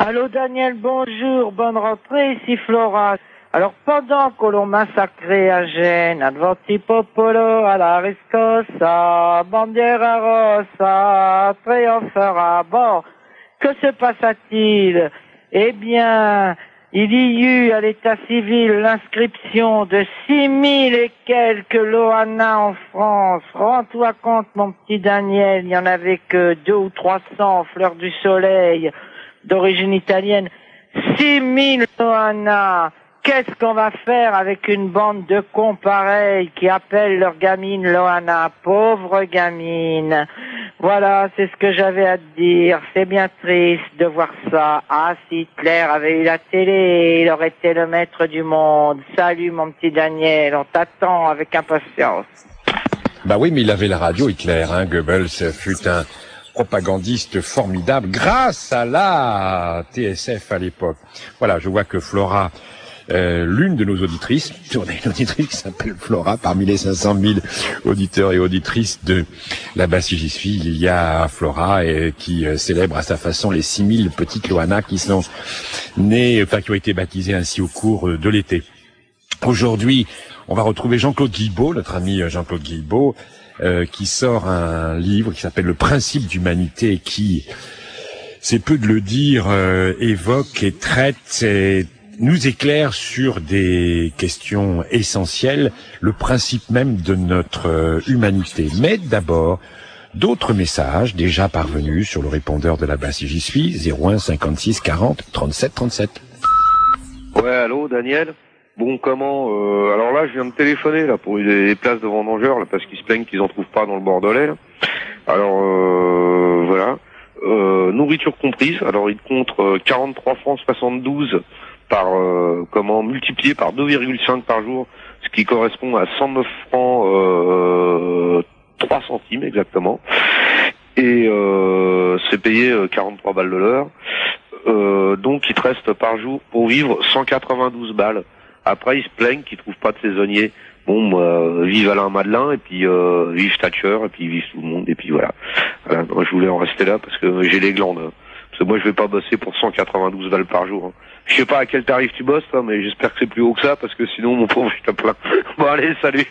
Allô Daniel, bonjour, bonne rentrée, ici Flora. Alors pendant que l'on massacrait à Gênes, Adventi Popolo, alla riscossa, bandiera rossa, triomphera. Bon, que se passa-t-il? Eh bien, il y eut à l'état civil l'inscription de 6000 et quelques Loana en France. Rends-toi compte, mon petit Daniel, il y en avait que 200 ou 300 fleurs du soleil d'origine italienne. 6000 Loana. Qu'est-ce qu'on va faire avec une bande de cons pareils qui appellent leur gamine Loana? Pauvre gamine. Voilà, c'est ce que j'avais à te dire. C'est bien triste de voir ça. Ah, si Hitler avait eu la télé, il aurait été le maître du monde. Salut mon petit Daniel, on t'attend avec impatience. Bah oui, mais il avait la radio, Hitler, hein. Goebbels fut un propagandiste formidable grâce à la TSF à l'époque. Voilà, je vois que Flora, l'une de nos auditrices, on a une auditrice qui s'appelle Flora, parmi les 500 000 auditeurs et auditrices de la Basse J'y suis, il y a Flora qui célèbre à sa façon les 6000 petites Loana qui sont nées, enfin qui ont été baptisées ainsi au cours de l'été. Aujourd'hui, on va retrouver Jean-Claude Guilbeault, notre ami Jean-Claude Guilbeault, qui sort un livre qui s'appelle Le principe d'humanité, qui, c'est peu de le dire, évoque et traite et nous éclaire sur des questions essentielles, le principe même de notre humanité. Mais d'abord, d'autres messages déjà parvenus sur le répondeur de la Basse J'y suis, 01 56 40 37 37. Ouais, allô, Daniel? Bon, comment alors là, je viens de téléphoner là pour les places de vendangeurs là, parce qu'ils se plaignent qu'ils en trouvent pas dans le Bordelais. Là. Alors voilà, nourriture comprise. Alors ils comptent 43 francs 72 par multiplié par 2,5 par jour, ce qui correspond à 109 francs 3 centimes exactement. Et c'est payé 43 balles de l'heure. Donc il te reste par jour pour vivre 192 balles. Après, ils se plaignent qu'ils trouvent pas de saisonniers. Bon, vive Alain Madelin, et puis vive Thatcher, et puis vive tout le monde, et puis voilà. Moi, je voulais en rester là parce que j'ai les glandes. Hein. Parce que moi, je vais pas bosser pour 192 balles par jour. Hein. Je sais pas à quel tarif tu bosses, toi, mais j'espère que c'est plus haut que ça, parce que sinon, mon pauvre, je te plains. Bon, allez, salut.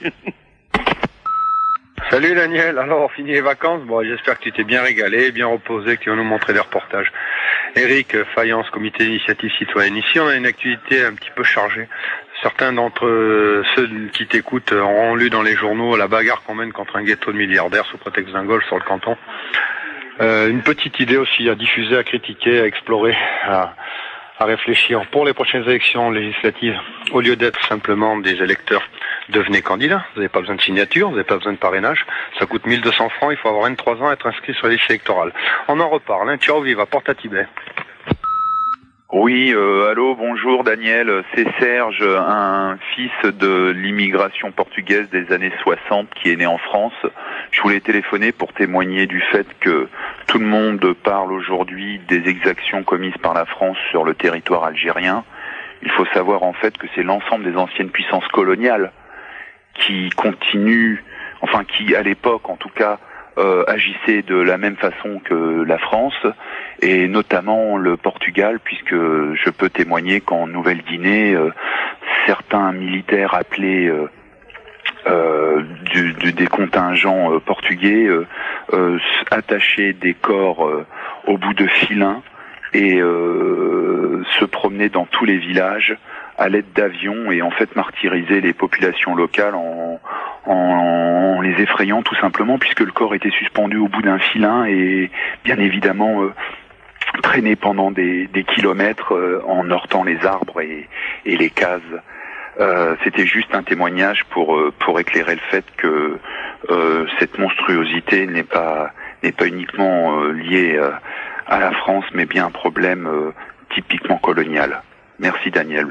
Salut Daniel, alors fini les vacances, bon j'espère que tu t'es bien régalé, bien reposé, que tu vas nous montrer des reportages. Eric, Faïence, comité d'initiative citoyenne, ici on a une activité un petit peu chargée. Certains d'entre ceux qui t'écoutent auront lu dans les journaux la bagarre qu'on mène contre un ghetto de milliardaires sous prétexte d'un golf sur le canton. Une petite idée aussi à diffuser, à critiquer, à explorer, à réfléchir pour les prochaines élections législatives. Au lieu d'être simplement des électeurs, devenez candidat. Vous n'avez pas besoin de signature, vous n'avez pas besoin de parrainage. Ça coûte 1200 francs, il faut avoir 23 ans et être inscrit sur la liste électorale. On en reparle, hein. Ciao, viva, porte à Tibet. Oui, allô, bonjour Daniel, c'est Serge, un fils de l'immigration portugaise des années 60 qui est né en France. Je voulais téléphoner pour témoigner du fait que tout le monde parle aujourd'hui des exactions commises par la France sur le territoire algérien. Il faut savoir en fait que c'est l'ensemble des anciennes puissances coloniales qui continuent, enfin qui à l'époque en tout cas, agissait de la même façon que la France, et notamment le Portugal, puisque je peux témoigner qu'en Nouvelle-Guinée, certains militaires appelés des contingents portugais attachaient des corps au bout de filins et se promenaient dans tous les villages à l'aide d'avions et en fait martyrisaient les populations locales en les effrayant tout simplement, puisque le corps était suspendu au bout d'un filin et bien évidemment traîné pendant des kilomètres en heurtant les arbres et les cases. C'était juste un témoignage pour éclairer le fait que cette monstruosité n'est pas uniquement liée à la France, mais bien un problème typiquement colonial. Merci Daniel.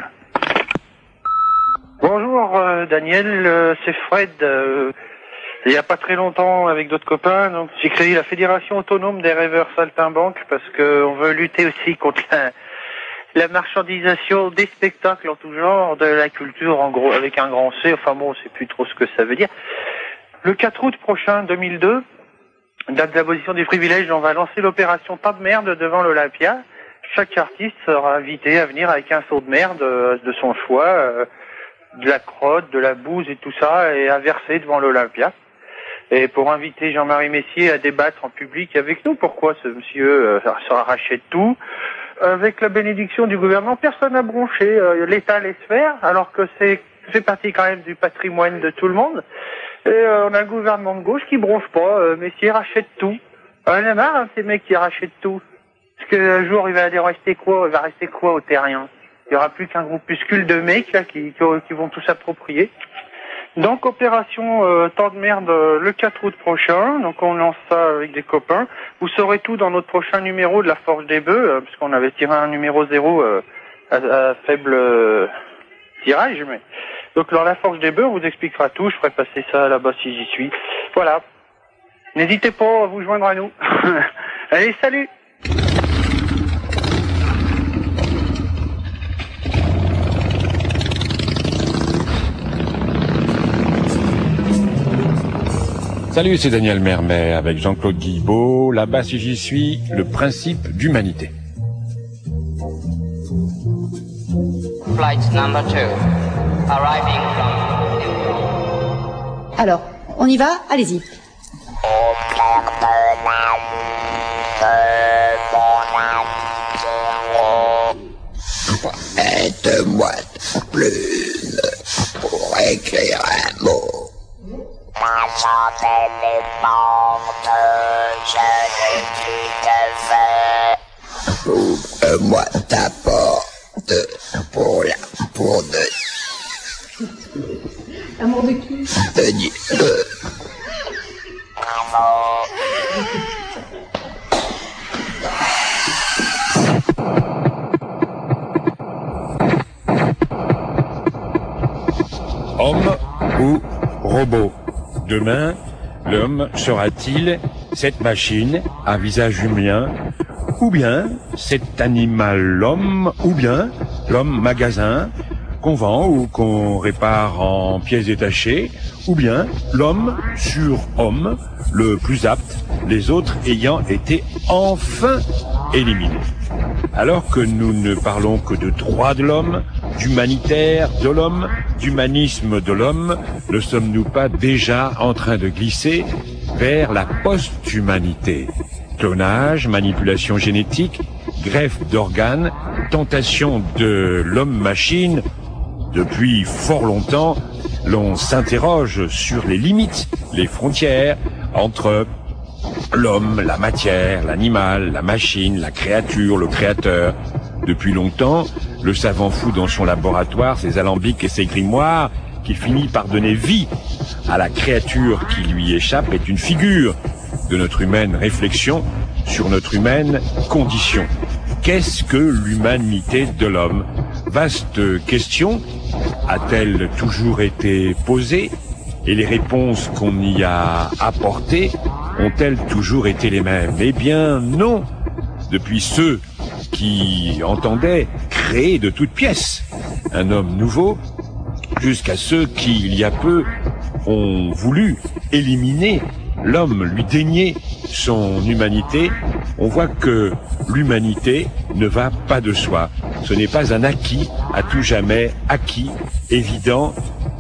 Bonjour Daniel, c'est Fred. Il n'y a pas très longtemps, avec d'autres copains, donc j'ai créé la Fédération autonome des rêveurs saltimbanques parce qu'on veut lutter aussi contre la marchandisation des spectacles en tout genre, de la culture en gros avec un grand C. Enfin bon, c'est plus trop ce que ça veut dire. Le 4 août prochain 2002, date d'abolition des privilèges, on va lancer l'opération Pas de merde devant l'Olympia. chaque artiste sera invité à venir avec un seau de merde de son choix, de la crotte, de la bouse et tout ça, et à verser devant l'Olympia. Et pour inviter Jean-Marie Messier à débattre en public avec nous, pourquoi ce monsieur se rachète tout. Avec la bénédiction du gouvernement, personne n'a bronché, l'État laisse faire, alors que c'est partie quand même du patrimoine de tout le monde. Et on a un gouvernement de gauche qui bronche pas, Messier rachète tout. On en a marre, hein, ces mecs qui rachètent tout. Parce que un jour, il va rester quoi aux terriens? Il y aura plus qu'un groupuscule de mecs là qui vont tout s'approprier. Donc opération temps de merde le 4 août prochain. Donc on lance ça avec des copains. Vous saurez tout dans notre prochain numéro de la Forge des Bœufs, puisqu'on avait tiré un numéro 0 à faible tirage. Mais donc alors la Forge des Bœufs, on vous expliquera tout. Je ferai passer ça là-bas si j'y suis. Voilà. N'hésitez pas à vous joindre à nous. Allez, salut. Salut, c'est Daniel Mermet avec Jean-Claude Guilbeault. Là-bas, si j'y suis, le principe d'humanité. Flight number 2, arriving from... Alors, on y va? Allez-y. Aide-moi de plume pour écrire un mot. J'entends les bandes, je n'ai plus de feu. Ouvre-moi ta porte pour de... Amour de qui? De Dieu. Homme ou robot? Demain, l'homme sera-t-il cette machine à visage humain, ou bien cet animal l'homme, ou bien l'homme magasin qu'on vend ou qu'on répare en pièces détachées, ou bien l'homme sur homme, le plus apte, les autres ayant été enfin éliminés. Alors que nous ne parlons que de droits de l'homme, d'humanitaire de l'homme, d'humanisme de l'homme, ne sommes-nous pas déjà en train de glisser vers la post-humanité? Clonage, manipulation génétique, greffe d'organes, tentation de l'homme-machine. Depuis fort longtemps, l'on s'interroge sur les limites, les frontières entre l'homme, la matière, l'animal, la machine, la créature, le créateur. Depuis longtemps, le savant fou dans son laboratoire, ses alambics et ses grimoires, qui finit par donner vie à la créature qui lui échappe, est une figure de notre humaine réflexion sur notre humaine condition. Qu'est-ce que l'humanité de l'homme? Vaste question, a-t-elle toujours été posée? Et les réponses qu'on y a apportées ont-elles toujours été les mêmes? Eh bien non. Depuis ceux qui entendaient créer de toutes pièces un homme nouveau, jusqu'à ceux qui, il y a peu, ont voulu éliminer l'homme, lui dénier son humanité, on voit que l'humanité ne va pas de soi. Ce n'est pas un acquis, à tout jamais acquis, évident,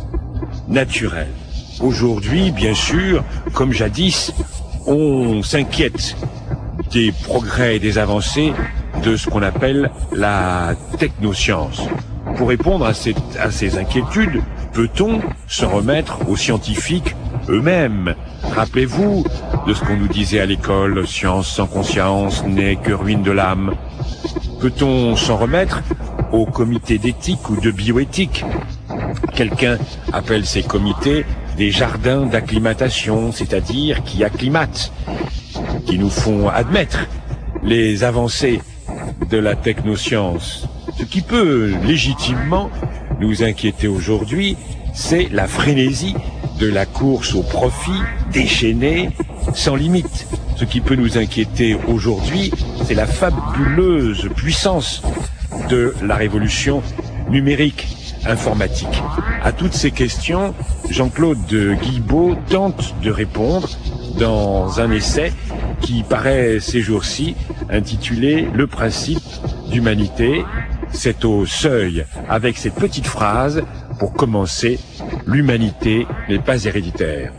naturel. Aujourd'hui, bien sûr, comme jadis, on s'inquiète des progrès et des avancées de ce qu'on appelle la technoscience. Pour répondre à ces inquiétudes, peut-on s'en remettre aux scientifiques eux-mêmes? Rappelez-vous de ce qu'on nous disait à l'école, science sans conscience n'est que ruine de l'âme. Peut-on s'en remettre au comité d'éthique ou de bioéthique? Quelqu'un appelle ces comités des jardins d'acclimatation, c'est-à-dire qui acclimatent, qui nous font admettre les avancées de la technoscience. Ce qui peut légitimement nous inquiéter aujourd'hui, c'est la frénésie de la course au profit déchaînée, sans limite. Ce qui peut nous inquiéter aujourd'hui, c'est la fabuleuse puissance de la révolution numérique, informatique. À toutes ces questions, Jean-Claude Guilbeault tente de répondre dans un essai qui paraît ces jours-ci intitulé « Le principe d'humanité. C'est au seuil, avec cette petite phrase, pour commencer, l'humanité n'est pas héréditaire.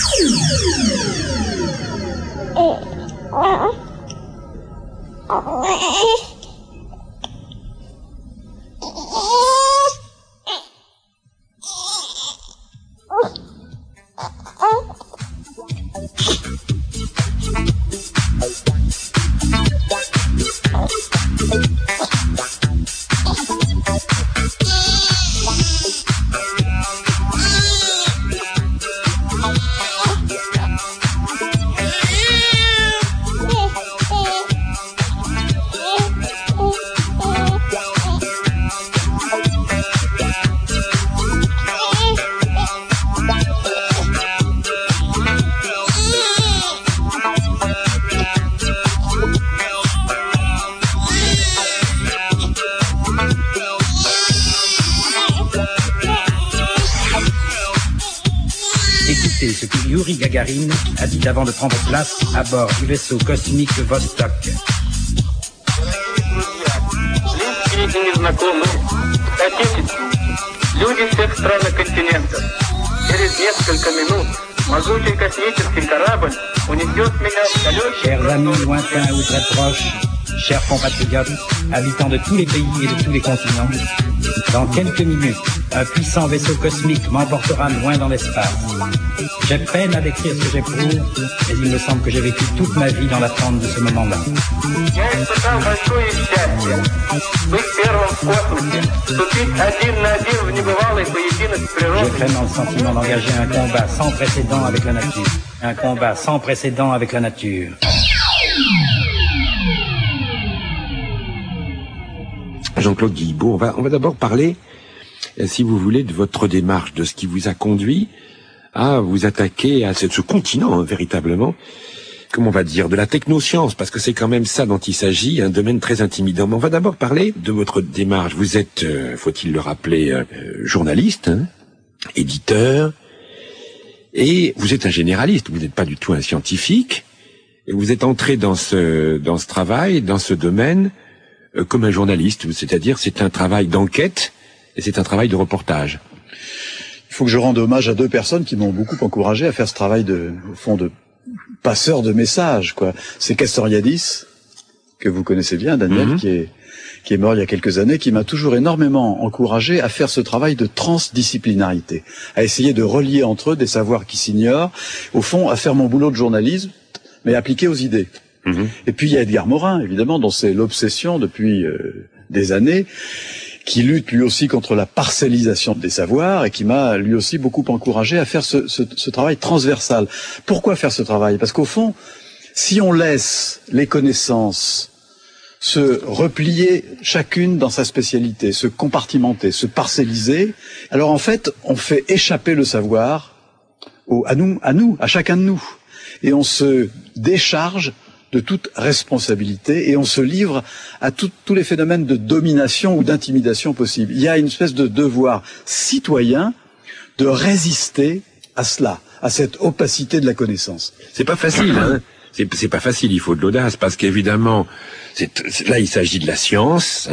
Écoutez ce que Yuri Gagarin a dit avant de prendre place à bord du vaisseau cosmique Vostok. Chers amis lointains ou très proches, chers compatriotes, habitants de tous les pays et de tous les continents, dans quelques minutes, un puissant vaisseau cosmique m'emportera loin dans l'espace. J'ai peine à décrire ce que j'éprouve, mais il me semble que j'ai vécu toute ma vie dans l'attente de ce moment-là. J'ai vraiment le sentiment d'engager un combat sans précédent avec la nature. Un combat sans précédent avec la nature. Jean-Claude Guilbault, on va d'abord parler, si vous voulez, de votre démarche, de ce qui vous a conduit à vous attaquer à ce continent, véritablement, comment on va dire, de la technoscience, parce que c'est quand même ça dont il s'agit, un domaine très intimidant. Mais on va d'abord parler de votre démarche. Vous êtes, faut-il le rappeler, journaliste, éditeur, et vous êtes un généraliste, vous n'êtes pas du tout un scientifique, et vous êtes entré dans ce travail, dans ce domaine, comme un journaliste, c'est-à-dire c'est un travail d'enquête et c'est un travail de reportage. Il faut que je rende hommage à deux personnes qui m'ont beaucoup encouragé à faire ce travail de passeur de messages, quoi. C'est Castoriadis, que vous connaissez bien, Daniel, qui est mort il y a quelques années, qui m'a toujours énormément encouragé à faire ce travail de transdisciplinarité, à essayer de relier entre eux des savoirs qui s'ignorent, au fond, à faire mon boulot de journalisme, mais appliqué aux idées. Et puis il y a Edgar Morin, évidemment, dont c'est l'obsession depuis des années, qui lutte lui aussi contre la parcellisation des savoirs et qui m'a lui aussi beaucoup encouragé à faire ce travail transversal. Pourquoi faire ce travail? Parce qu'au fond, si on laisse les connaissances se replier chacune dans sa spécialité, se compartimenter, se parcelliser, alors en fait, on fait échapper le savoir à chacun de nous. Et on se décharge de toute responsabilité et on se livre à tous les phénomènes de domination ou d'intimidation possibles. Il y a une espèce de devoir citoyen de résister à cela, à cette opacité de la connaissance. C'est pas facile, hein. C'est pas facile, il faut de l'audace, parce qu'évidemment, là il s'agit de la science,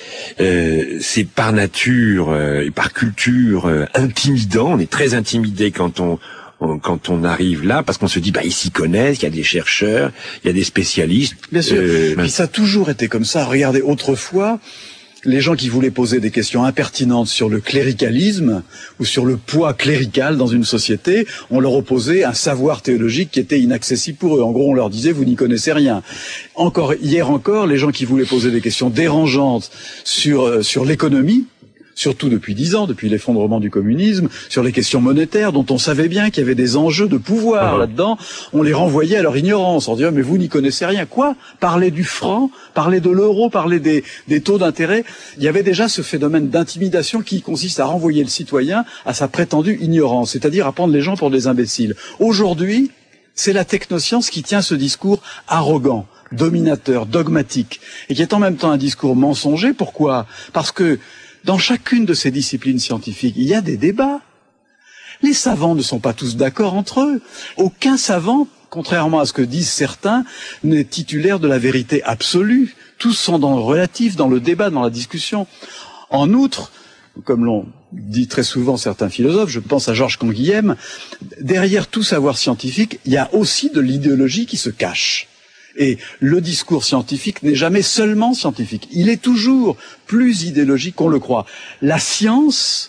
c'est par nature et par culture intimidant, on est très intimidé quand on arrive là, parce qu'on se dit, ils s'y connaissent, il y a des chercheurs, il y a des spécialistes. Bien sûr. Puis ça a toujours été comme ça. Regardez, autrefois, les gens qui voulaient poser des questions impertinentes sur le cléricalisme ou sur le poids clérical dans une société, on leur opposait un savoir théologique qui était inaccessible pour eux. En gros, on leur disait, vous n'y connaissez rien. Hier encore, les gens qui voulaient poser des questions dérangeantes sur l'économie, surtout depuis 10 ans, depuis l'effondrement du communisme, sur les questions monétaires, dont on savait bien qu'il y avait des enjeux de pouvoir là-dedans, on les renvoyait à leur ignorance, en disant, mais vous n'y connaissez rien. Quoi? Parler du franc, parler de l'euro, parler des taux d'intérêt. Il y avait déjà ce phénomène d'intimidation qui consiste à renvoyer le citoyen à sa prétendue ignorance, c'est-à-dire à prendre les gens pour des imbéciles. Aujourd'hui, c'est la technoscience qui tient ce discours arrogant, dominateur, dogmatique, et qui est en même temps un discours mensonger. Pourquoi? Parce que dans chacune de ces disciplines scientifiques, il y a des débats. Les savants ne sont pas tous d'accord entre eux. Aucun savant, contrairement à ce que disent certains, n'est titulaire de la vérité absolue. tous sont dans le relatif, dans le débat, dans la discussion. En outre, comme l'ont dit très souvent certains philosophes, je pense à Georges Canguilhem, derrière tout savoir scientifique, il y a aussi de l'idéologie qui se cache. Et le discours scientifique n'est jamais seulement scientifique. Il est toujours plus idéologique qu'on le croit. La science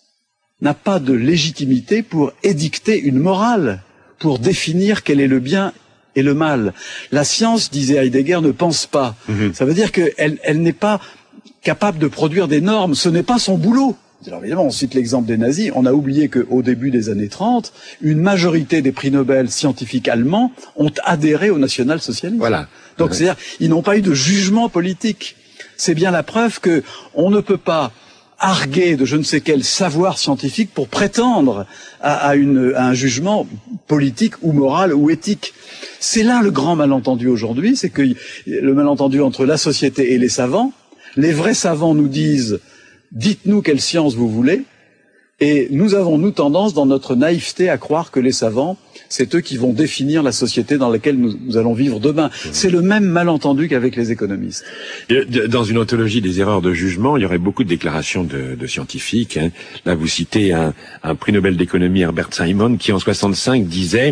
n'a pas de légitimité pour édicter une morale, pour définir quel est le bien et le mal. La science, disait Heidegger, ne pense pas. Ça veut dire qu'elle n'est pas capable de produire des normes. Ce n'est pas son boulot. Alors évidemment, on cite l'exemple des nazis. On a oublié qu'au début des années 30, une majorité des prix Nobel scientifiques allemands ont adhéré au national-socialisme. Voilà. Donc c'est-à-dire, ils n'ont pas eu de jugement politique. C'est bien la preuve que on ne peut pas arguer de je ne sais quel savoir scientifique pour prétendre à un jugement politique ou moral ou éthique. C'est là le grand malentendu aujourd'hui, c'est que le malentendu entre la société et les savants. Les vrais savants nous disent « dites-nous quelle science vous voulez » et nous avons, nous, tendance, dans notre naïveté, à croire que les savants, c'est eux qui vont définir la société dans laquelle nous allons vivre demain. C'est le même malentendu qu'avec les économistes. Dans une anthologie des erreurs de jugement, il y aurait beaucoup de déclarations de scientifiques. Hein. Là, vous citez un prix Nobel d'économie, Herbert Simon, qui en 65 disait,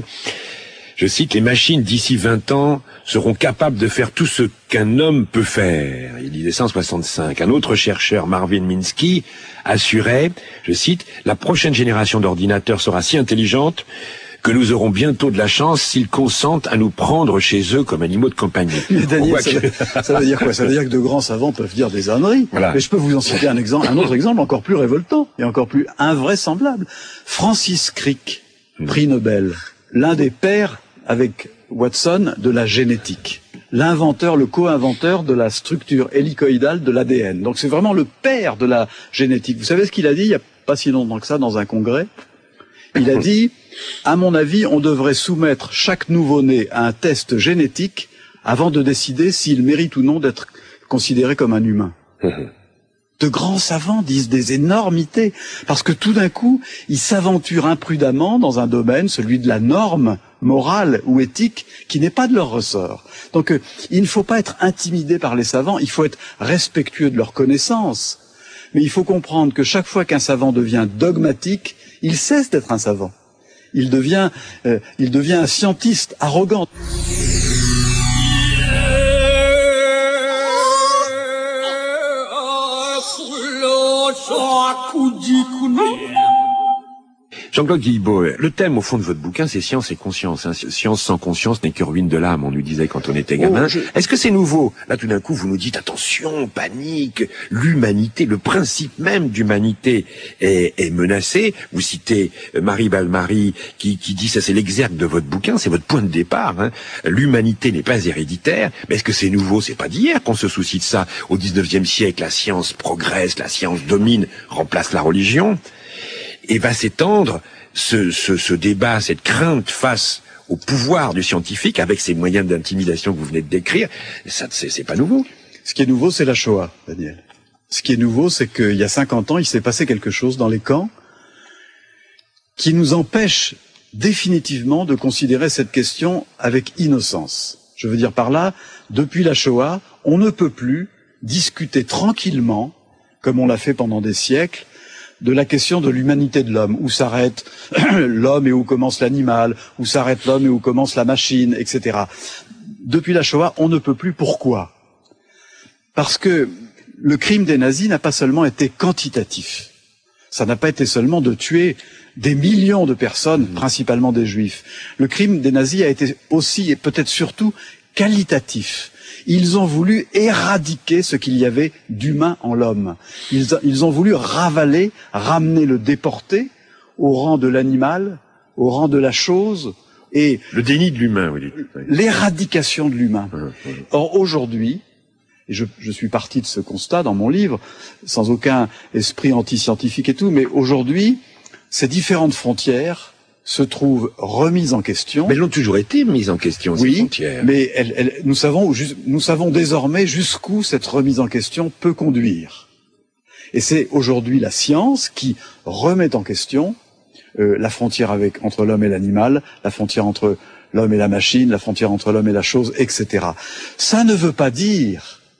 je cite, « Les machines d'ici 20 ans seront capables de faire tout ce qu'un homme peut faire ». Il disait ça en 65. Un autre chercheur, Marvin Minsky, assurait, je cite, « La prochaine génération d'ordinateurs sera si intelligente que nous aurons bientôt de la chance s'ils consentent à nous prendre chez eux comme animaux de compagnie. » Mais Daniel, ça veut dire quoi? Ça veut dire que de grands savants peuvent dire des âneries. Voilà. Mais je peux vous en citer un autre exemple encore plus révoltant et encore plus invraisemblable. Francis Crick, prix Nobel, l'un des pères avec Watson de la génétique. L'inventeur, le co-inventeur de la structure hélicoïdale de l'ADN. Donc c'est vraiment le père de la génétique. Vous savez ce qu'il a dit il n'y a pas si longtemps que ça dans un congrès? Il a dit, à mon avis, on devrait soumettre chaque nouveau-né à un test génétique avant de décider s'il mérite ou non d'être considéré comme un humain. De grands savants disent des énormités, parce que tout d'un coup, ils s'aventurent imprudemment dans un domaine, celui de la norme morale ou éthique, qui n'est pas de leur ressort. Donc, il ne faut pas être intimidé par les savants, il faut être respectueux de leurs connaissances. Mais il faut comprendre que chaque fois qu'un savant devient dogmatique, il cesse d'être un savant. Il devient un scientiste arrogant. Jean-Claude Guilbeault, le thème au fond de votre bouquin, c'est science et conscience. Hein. Science sans conscience n'est que ruine de l'âme, on nous disait quand on était gamin. Est-ce que c'est nouveau? Là, tout d'un coup, vous nous dites, attention, panique, l'humanité, le principe même d'humanité est menacé. Vous citez Marie Balmary qui dit, ça c'est l'exergue de votre bouquin, c'est votre point de départ. Hein. L'humanité n'est pas héréditaire. Mais est-ce que c'est nouveau? C'est pas d'hier qu'on se soucie de ça. Au 19e siècle, la science progresse, la science domine, remplace la religion. Et va s'étendre ce débat, cette crainte face au pouvoir du scientifique avec ces moyens d'intimidation que vous venez de décrire. Ça, c'est pas nouveau. Ce qui est nouveau, c'est la Shoah, Daniel. Ce qui est nouveau, c'est qu'il y a 50 ans, il s'est passé quelque chose dans les camps qui nous empêche définitivement de considérer cette question avec innocence. Je veux dire par là, depuis la Shoah, on ne peut plus discuter tranquillement, comme on l'a fait pendant des siècles, de la question de l'humanité de l'homme, où s'arrête l'homme et où commence l'animal, où s'arrête l'homme et où commence la machine, etc. Depuis la Shoah, on ne peut plus. Pourquoi? Parce que le crime des nazis n'a pas seulement été quantitatif. Ça n'a pas été seulement de tuer des millions de personnes, principalement des juifs. Le crime des nazis a été aussi, et peut-être surtout, qualitatif. Ils ont voulu éradiquer ce qu'il y avait d'humain en l'homme. Ils ont voulu ramener le déporté au rang de l'animal, au rang de la chose, et le déni de l'humain, oui. L'éradication de l'humain. Or, aujourd'hui, et je suis parti de ce constat dans mon livre, sans aucun esprit anti-scientifique et tout, mais aujourd'hui, ces différentes frontières se trouvent remises en question. Mais elles ont toujours été mises en question, ces frontières. Mais nous savons désormais jusqu'où cette remise en question peut conduire. Et c'est aujourd'hui la science qui remet en question la frontière entre l'homme et l'animal, la frontière entre l'homme et la machine, la frontière entre l'homme et la chose, etc. Ça ne veut pas dire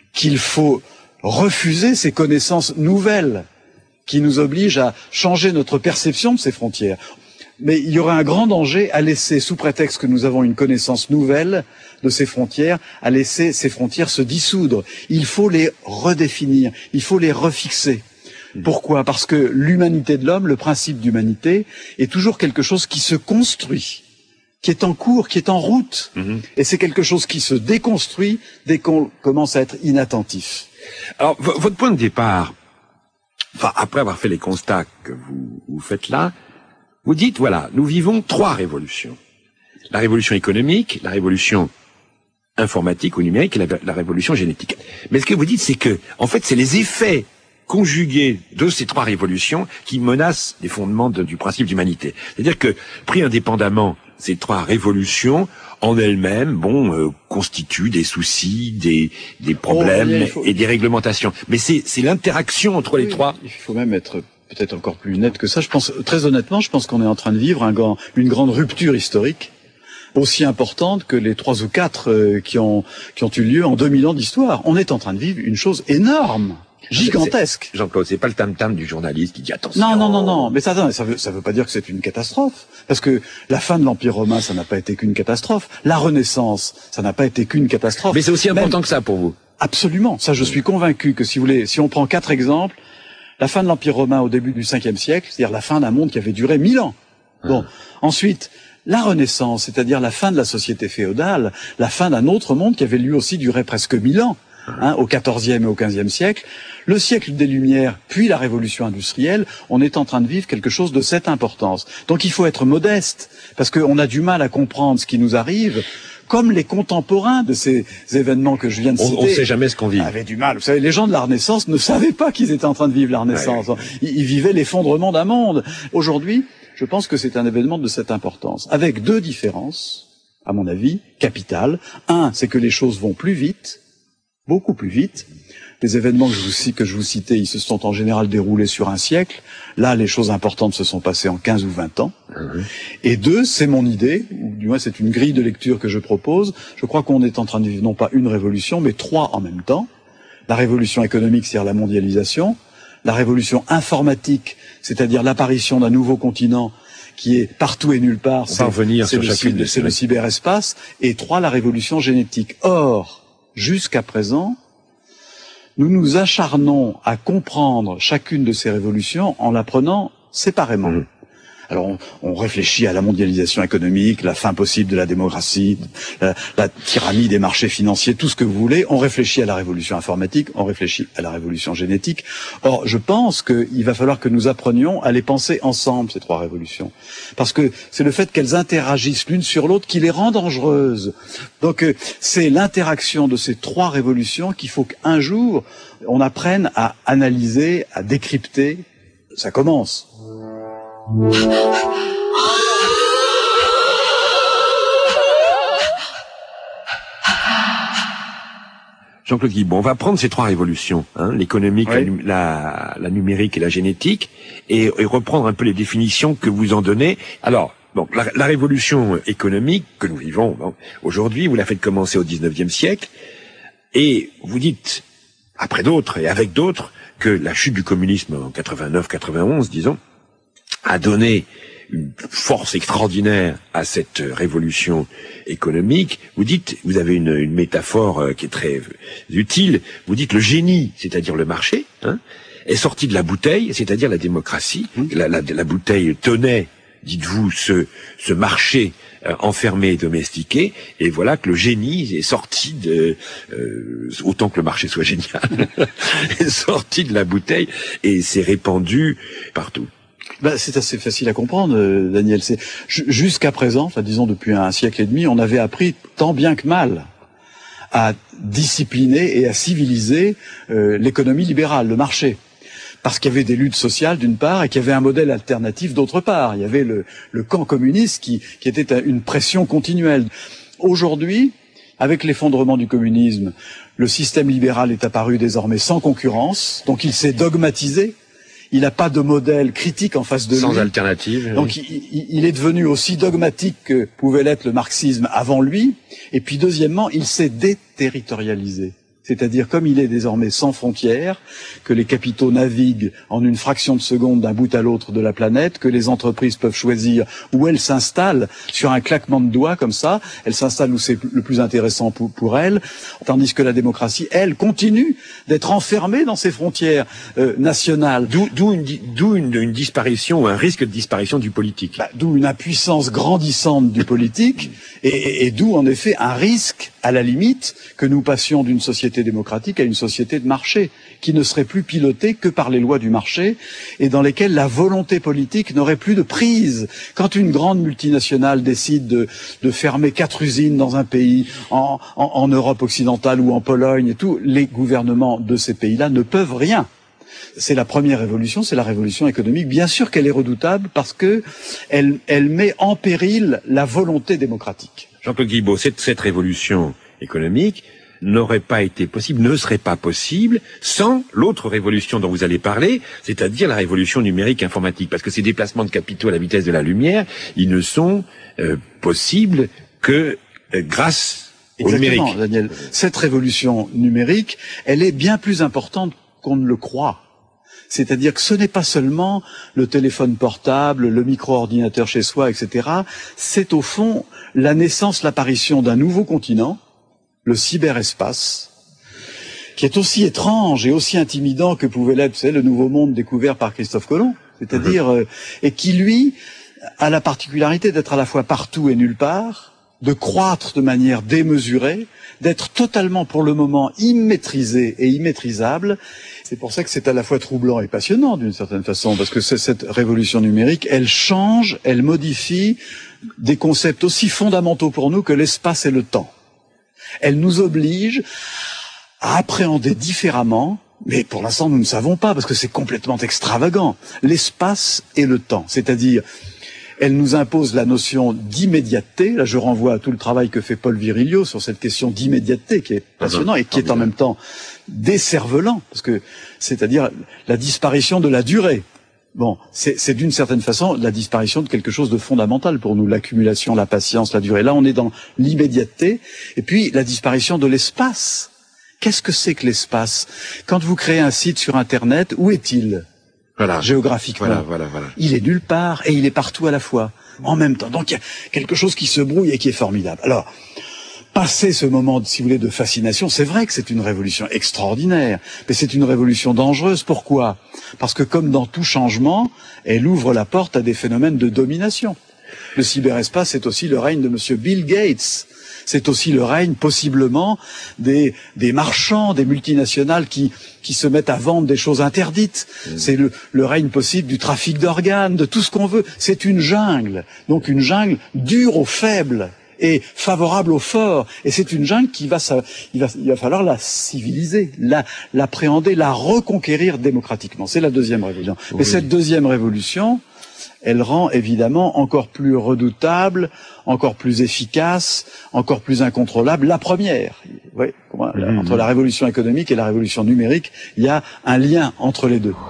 qu'il faut refuser ces connaissances nouvelles qui nous obligent à changer notre perception de ces frontières. Mais il y aurait un grand danger à laisser, sous prétexte que nous avons une connaissance nouvelle de ces frontières, à laisser ces frontières se dissoudre. Il faut les redéfinir, il faut les refixer. Pourquoi? Parce que l'humanité de l'homme, le principe d'humanité, est toujours quelque chose qui se construit, qui est en cours, qui est en route. Et c'est quelque chose qui se déconstruit dès qu'on commence à être inattentif. Alors, votre point de départ, enfin, après avoir fait les constats que vous faites là, vous dites, voilà, nous vivons 3 révolutions. La révolution économique, la révolution informatique ou numérique et la révolution génétique. Mais ce que vous dites, c'est que, en fait, c'est les effets conjugués de ces 3 révolutions qui menacent les fondements du principe d'humanité. C'est-à-dire que, pris indépendamment, ces 3 révolutions, en elles-mêmes, constituent des soucis, des problèmes et des réglementations. Mais c'est l'interaction entre les 3. Il faut même être peut-être encore plus net que ça. Je pense, très honnêtement, je pense qu'on est en train de vivre une grande rupture historique, aussi importante que les 3 ou 4 qui ont eu lieu en 2000 ans d'histoire. On est en train de vivre une chose énorme, gigantesque. Jean-Claude, c'est pas le tam-tam du journaliste qui dit attention. Non. Mais ça veut pas dire que c'est une catastrophe. Parce que la fin de l'Empire romain, ça n'a pas été qu'une catastrophe. La Renaissance, ça n'a pas été qu'une catastrophe. Mais c'est aussi important que ça pour vous. Absolument. Ça, je suis convaincu que si on prend 4 exemples, la fin de l'Empire romain au début du 5e siècle, c'est-à-dire la fin d'un monde qui avait duré 1000 ans. Bon. Ensuite, la Renaissance, c'est-à-dire la fin de la société féodale, la fin d'un autre monde qui avait lui aussi duré presque 1000 ans, au 14e et au 15e siècle. Le siècle des Lumières, puis la révolution industrielle, on est en train de vivre quelque chose de cette importance. Donc il faut être modeste, parce qu'on a du mal à comprendre ce qui nous arrive, comme les contemporains de ces événements que je viens de citer. On ne sait jamais ce qu'on vit. Avaient du mal. Vous savez, les gens de la Renaissance ne savaient pas qu'ils étaient en train de vivre la Renaissance. Ouais. Ils vivaient l'effondrement d'un monde. Aujourd'hui, je pense que c'est un événement de cette importance, avec 2 différences, à mon avis, capitales. Un, c'est que les choses vont plus vite, beaucoup plus vite. Les événements que je vous citais, ils se sont en général déroulés sur un siècle. Là, les choses importantes se sont passées en 15 ou 20 ans. Et 2, c'est mon idée, ou du moins c'est une grille de lecture que je propose. Je crois qu'on est en train de vivre non pas une révolution, mais 3 en même temps. La révolution économique, c'est-à-dire la mondialisation. La révolution informatique, c'est-à-dire l'apparition d'un nouveau continent qui est partout et nulle part. C'est le cyberespace. Et 3, la révolution génétique. Or, jusqu'à présent, nous nous acharnons à comprendre chacune de ces révolutions en la prenant séparément. Alors on réfléchit à la mondialisation économique, la fin possible de la démocratie, la tyrannie des marchés financiers, tout ce que vous voulez. On réfléchit à la révolution informatique, on réfléchit à la révolution génétique. Or, je pense qu'il va falloir que nous apprenions à les penser ensemble, ces 3 révolutions. Parce que c'est le fait qu'elles interagissent l'une sur l'autre qui les rend dangereuses. Donc c'est l'interaction de ces 3 révolutions qu'il faut qu'un jour on apprenne à analyser, à décrypter. Ça commence. Jean-Claude Guibon, on va prendre ces 3 révolutions, l'économique, la numérique et la génétique, et reprendre un peu les définitions que vous en donnez. Alors, la révolution économique que nous vivons aujourd'hui, vous la faites commencer au 19e siècle, et vous dites, après d'autres et avec d'autres, que la chute du communisme en 89-91, disons, a donné une force extraordinaire à cette révolution économique. Vous dites, vous avez une métaphore qui est très utile, vous dites le génie, c'est-à-dire le marché, est sorti de la bouteille, c'est-à-dire la démocratie. La bouteille tenait, dites-vous, ce marché enfermé et domestiqué, et voilà que le génie est sorti autant que le marché soit génial, est sorti de la bouteille et s'est répandu partout. C'est assez facile à comprendre, Daniel. Jusqu'à présent, disons depuis un siècle et demi, on avait appris tant bien que mal à discipliner et à civiliser l'économie libérale, le marché. Parce qu'il y avait des luttes sociales d'une part et qu'il y avait un modèle alternatif d'autre part. Il y avait le camp communiste qui était une pression continuelle. Aujourd'hui, avec l'effondrement du communisme, le système libéral est apparu désormais sans concurrence, donc il s'est dogmatisé. Il n'a pas de modèle critique en face de lui. Sans alternative. Donc il est devenu aussi dogmatique que pouvait l'être le marxisme avant lui. Et puis deuxièmement, il s'est déterritorialisé. C'est-à-dire, comme il est désormais sans frontières, que les capitaux naviguent en une fraction de seconde d'un bout à l'autre de la planète, que les entreprises peuvent choisir où elles s'installent sur un claquement de doigts comme ça, elles s'installent où c'est le plus intéressant pour elles, tandis que la démocratie, elle, continue d'être enfermée dans ses frontières nationales. D'où une disparition ou un risque de disparition du politique. D'où une impuissance grandissante du politique et d'où en effet un risque, à la limite, que nous passions d'une société démocratique à une société de marché, qui ne serait plus pilotée que par les lois du marché et dans lesquelles la volonté politique n'aurait plus de prise. Quand une grande multinationale décide de fermer 4 usines dans un pays, en Europe occidentale ou en Pologne et tout, les gouvernements de ces pays-là ne peuvent rien. C'est la première révolution, c'est la révolution économique. Bien sûr qu'elle est redoutable parce que elle met en péril la volonté démocratique. Jean-Claude Guilbault, cette révolution économique n'aurait pas été possible, ne serait pas possible sans l'autre révolution dont vous allez parler, c'est-à-dire la révolution numérique informatique. Parce que ces déplacements de capitaux à la vitesse de la lumière, ils ne sont possibles que grâce au numérique. Exactement, Daniel. Cette révolution numérique, elle est bien plus importante qu'on ne le croit. C'est-à-dire que ce n'est pas seulement le téléphone portable, le micro-ordinateur chez soi, etc. C'est au fond la naissance, l'apparition d'un nouveau continent, le cyberespace, qui est aussi étrange et aussi intimidant que pouvait l'être, vous savez, le nouveau monde découvert par Christophe Colomb. C'est-à-dire, et qui, lui, a la particularité d'être à la fois partout et nulle part, de croître de manière démesurée, d'être totalement, pour le moment, immaîtrisé et immaîtrisable. C'est pour ça que c'est à la fois troublant et passionnant, d'une certaine façon, parce que cette révolution numérique, elle change, elle modifie des concepts aussi fondamentaux pour nous que l'espace et le temps. Elle nous oblige à appréhender différemment, mais pour l'instant nous ne savons pas, parce que c'est complètement extravagant, l'espace et le temps. C'est-à-dire, elle nous impose la notion d'immédiateté. Là, je renvoie à tout le travail que fait Paul Virilio sur cette question d'immédiateté, qui est passionnant et qui est en même temps décervelant, parce que c'est-à-dire la disparition de la durée. Bon, c'est d'une certaine façon la disparition de quelque chose de fondamental pour nous, l'accumulation, la patience, la durée. Là, on est dans l'immédiateté, et puis la disparition de l'espace. Qu'est-ce que c'est que l'espace? Quand vous créez un site sur Internet, où est-il? Voilà. Géographiquement. Voilà. Il est nulle part et il est partout à la fois, en même temps. Donc il y a quelque chose qui se brouille et qui est formidable. Alors, passé ce moment, si vous voulez, de fascination, c'est vrai que c'est une révolution extraordinaire, mais c'est une révolution dangereuse. Pourquoi? Parce que comme dans tout changement, elle ouvre la porte à des phénomènes de domination. Le cyberespace, c'est aussi le règne de monsieur Bill Gates. C'est aussi le règne, possiblement, des marchands, des multinationales qui se mettent à vendre des choses interdites. C'est le règne possible du trafic d'organes, de tout ce qu'on veut. C'est une jungle. Donc une jungle dure aux faibles et favorable aux forts. Et c'est une jungle il va falloir la civiliser, l'appréhender, la reconquérir démocratiquement. C'est la deuxième révolution. Oui. Mais cette deuxième révolution, elle rend évidemment encore plus redoutable, encore plus efficace, encore plus incontrôlable la première. Oui, entre la révolution économique et la révolution numérique, il y a un lien entre les deux.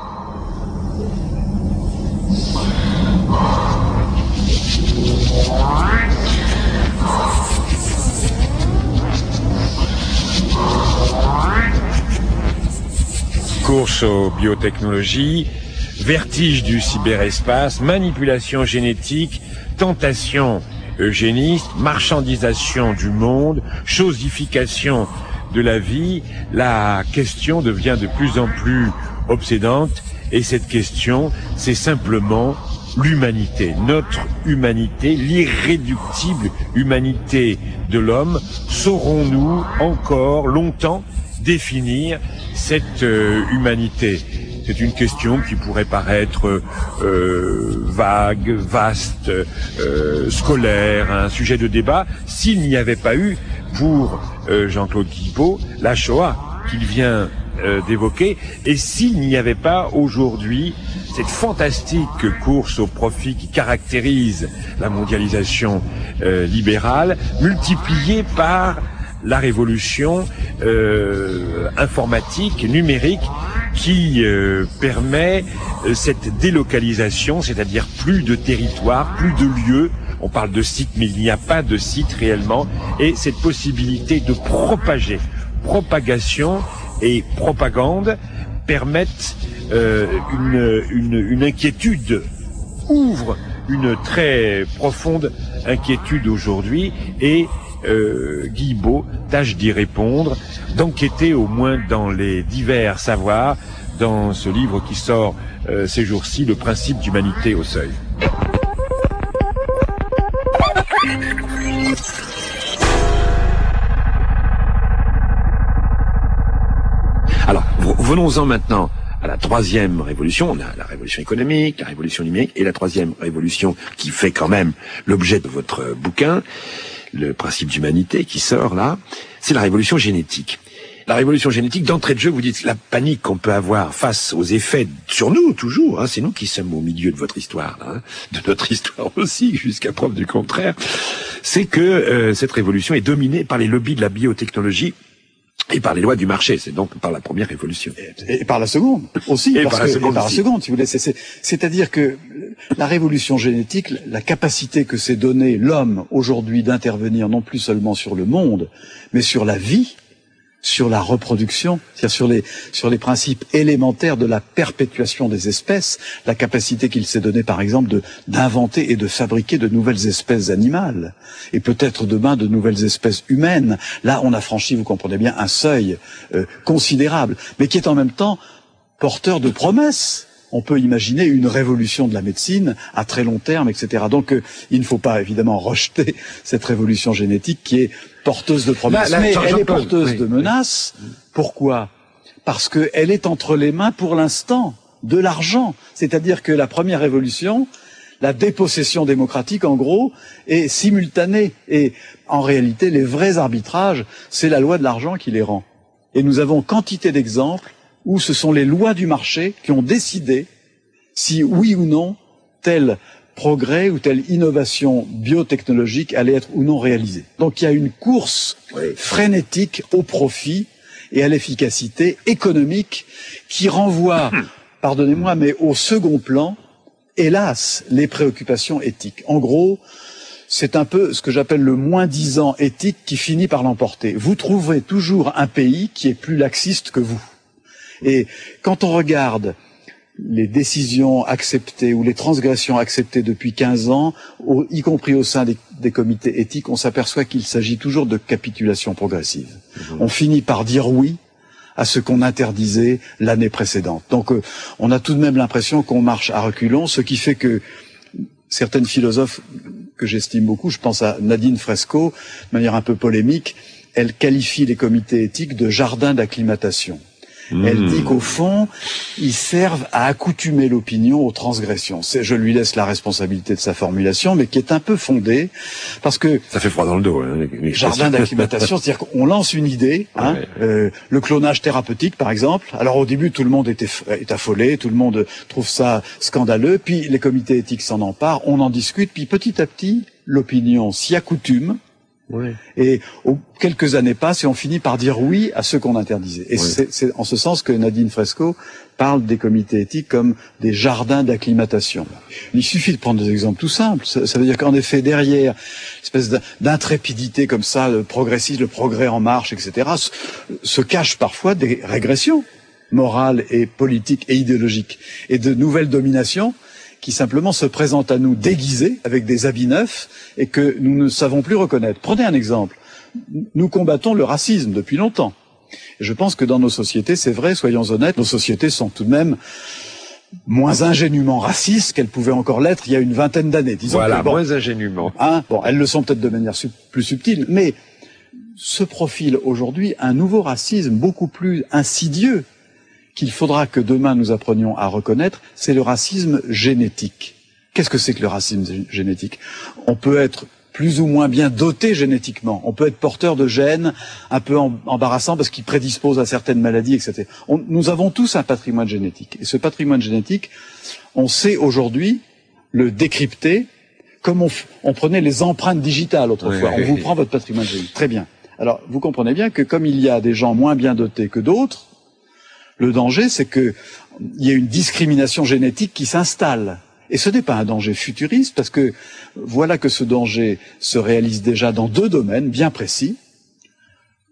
Course aux biotechnologies, vertige du cyberespace, manipulation génétique, tentation eugéniste, marchandisation du monde, chosification de la vie, la question devient de plus en plus obsédante et cette question, c'est simplement l'humanité, notre humanité, l'irréductible humanité de l'homme. Saurons-nous encore longtemps définir cette humanité? C'est une question qui pourrait paraître vague, vaste, scolaire, un sujet de débat, s'il n'y avait pas eu, pour Jean-Claude Guilbault, la Shoah qu'il vient d'évoquer, et s'il n'y avait pas aujourd'hui cette fantastique course au profit qui caractérise la mondialisation libérale, multipliée par la révolution informatique, numérique, qui permet cette délocalisation, c'est-à-dire plus de territoire, plus de lieux. On parle de sites, mais il n'y a pas de site réellement. Et cette possibilité de propager propagation et propagande permettent une inquiétude, ouvrent une très profonde inquiétude aujourd'hui, et Guilbeault tâche d'y répondre, d'enquêter au moins dans les divers savoirs, dans ce livre qui sort ces jours-ci, Le principe d'humanité au seuil. Alors, venons-en maintenant à la troisième révolution. On a la révolution économique, la révolution numérique, et la troisième révolution qui fait quand même l'objet de votre bouquin, Le principe d'humanité, qui sort là, c'est la révolution génétique. La révolution génétique, d'entrée de jeu, vous dites la panique qu'on peut avoir face aux effets sur nous, toujours, hein, c'est nous qui sommes au milieu de votre histoire, là, hein, de notre histoire aussi, jusqu'à preuve du contraire, c'est que cette révolution est dominée par les lobbies de la biotechnologie et par les lois du marché. C'est donc par la première révolution. Et par la seconde aussi. Et par la seconde, si vous voulez. C'est-à-dire que la révolution génétique, la capacité que s'est donnée l'homme aujourd'hui d'intervenir non plus seulement sur le monde, mais sur la vie, sur la reproduction, c'est-à-dire sur les principes élémentaires de la perpétuation des espèces, la capacité qu'il s'est donnée par exemple d'inventer et de fabriquer de nouvelles espèces animales, et peut-être demain de nouvelles espèces humaines. Là, on a franchi, vous comprenez bien, un seuil considérable, mais qui est en même temps porteur de promesses. On peut imaginer une révolution de la médecine à très long terme, etc. Donc, il ne faut pas évidemment rejeter cette révolution génétique qui est porteuse de promesses, mais elle est porteuse de menaces. Pourquoi ? Parce qu'elle est entre les mains, pour l'instant, de l'argent. C'est-à-dire que la première révolution, la dépossession démocratique, en gros, est simultanée. Et en réalité, les vrais arbitrages, c'est la loi de l'argent qui les rend. Et nous avons quantité d'exemples où ce sont les lois du marché qui ont décidé si oui ou non tel progrès ou telle innovation biotechnologique allait être ou non réalisée. Donc il y a une course frénétique au profit et à l'efficacité économique qui renvoie, pardonnez-moi, mais au second plan, hélas, les préoccupations éthiques. En gros, c'est un peu ce que j'appelle le moins-disant éthique qui finit par l'emporter. Vous trouverez toujours un pays qui est plus laxiste que vous. Et quand on regarde les décisions acceptées ou les transgressions acceptées depuis 15 ans, y compris au sein des comités éthiques, on s'aperçoit qu'il s'agit toujours de capitulation progressive. On finit par dire oui à ce qu'on interdisait l'année précédente. Donc on a tout de même l'impression qu'on marche à reculons, ce qui fait que certaines philosophes que j'estime beaucoup, je pense à Nadine Fresco, de manière un peu polémique, elle qualifie les comités éthiques de jardins d'acclimatation. Elle dit qu'au fond, ils servent à accoutumer l'opinion aux transgressions. Je lui laisse la responsabilité de sa formulation, mais qui est un peu fondée, parce que... Ça fait froid dans le dos. Hein, jardin d'acclimatation, c'est-à-dire qu'on lance une idée, hein, le clonage thérapeutique par exemple. Alors au début, tout le monde est affolé, tout le monde trouve ça scandaleux, puis les comités éthiques s'en emparent, on en discute, puis petit à petit, l'opinion s'y accoutume. Oui. Et quelques années passent et on finit par dire oui à ce qu'on interdisait. Et c'est en ce sens que Nadine Fresco parle des comités éthiques comme des jardins d'acclimatation. Il suffit de prendre des exemples tout simples. Ça veut dire qu'en effet, derrière une espèce d'intrépidité comme ça, le progressisme, le progrès en marche, etc., se cachent parfois des régressions morales et politiques et idéologiques et de nouvelles dominations qui simplement se présentent à nous déguisés avec des habits neufs et que nous ne savons plus reconnaître. Prenez un exemple. Nous combattons le racisme depuis longtemps. Et je pense que dans nos sociétés, c'est vrai, soyons honnêtes, nos sociétés sont tout de même moins ingénument racistes qu'elles pouvaient encore l'être il y a une vingtaine d'années. Disons voilà, que, moins ingénument. Hein, bon, elles le sont peut-être de manière plus subtile, mais se profile aujourd'hui un nouveau racisme beaucoup plus insidieux qu'il faudra que demain nous apprenions à reconnaître, c'est le racisme génétique. Qu'est-ce que c'est que le racisme génétique ? On peut être plus ou moins bien doté génétiquement. On peut être porteur de gènes un peu embarrassants parce qu'ils prédisposent à certaines maladies, etc. Nous avons tous un patrimoine génétique. Et ce patrimoine génétique, on sait aujourd'hui le décrypter comme on prenait les empreintes digitales autrefois. On vous prend votre patrimoine génétique. Très bien. Alors, vous comprenez bien que comme il y a des gens moins bien dotés que d'autres, le danger, c'est qu'il y a une discrimination génétique qui s'installe. Et ce n'est pas un danger futuriste, parce que voilà que ce danger se réalise déjà dans deux domaines bien précis.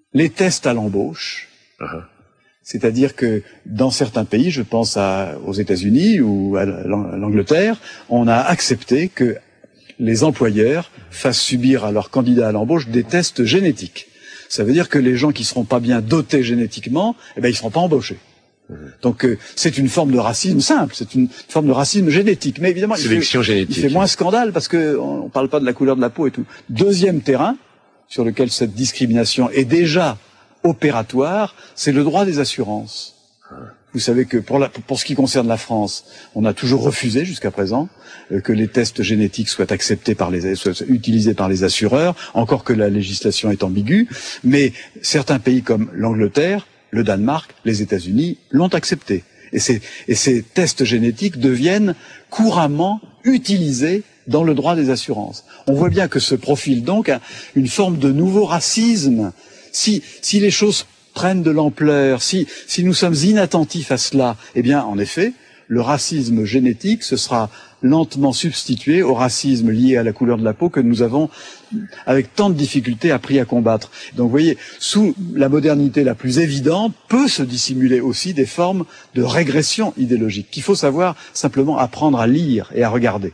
les tests à l'embauche. C'est-à-dire que dans certains pays, je pense aux États-Unis ou à l'Angleterre, on a accepté que les employeurs fassent subir à leurs candidats à l'embauche des tests génétiques. Ça veut dire que les gens qui seront pas bien dotés génétiquement, ils seront pas embauchés. Donc c'est une forme de racisme simple, c'est une forme de racisme génétique. Mais évidemment, il fait moins scandale parce que on parle pas de la couleur de la peau et tout. Deuxième terrain sur lequel cette discrimination est déjà opératoire, c'est le droit des assurances. Vous savez que pour ce qui concerne la France, on a toujours refusé jusqu'à présent que les tests génétiques soient acceptés soient utilisés par les assureurs, encore que la législation est ambiguë. Mais certains pays comme l'Angleterre, le Danemark, les États-Unis l'ont accepté. Et ces tests génétiques deviennent couramment utilisés dans le droit des assurances. On voit bien que se profile donc une forme de nouveau racisme. Si les choses prennent de l'ampleur, si nous sommes inattentifs à cela, eh bien, en effet, le racisme génétique se sera lentement substitué au racisme lié à la couleur de la peau que nous avons, avec tant de difficultés, appris à combattre. Donc, vous voyez, sous la modernité la plus évidente, peut se dissimuler aussi des formes de régression idéologique qu'il faut savoir simplement apprendre à lire et à regarder.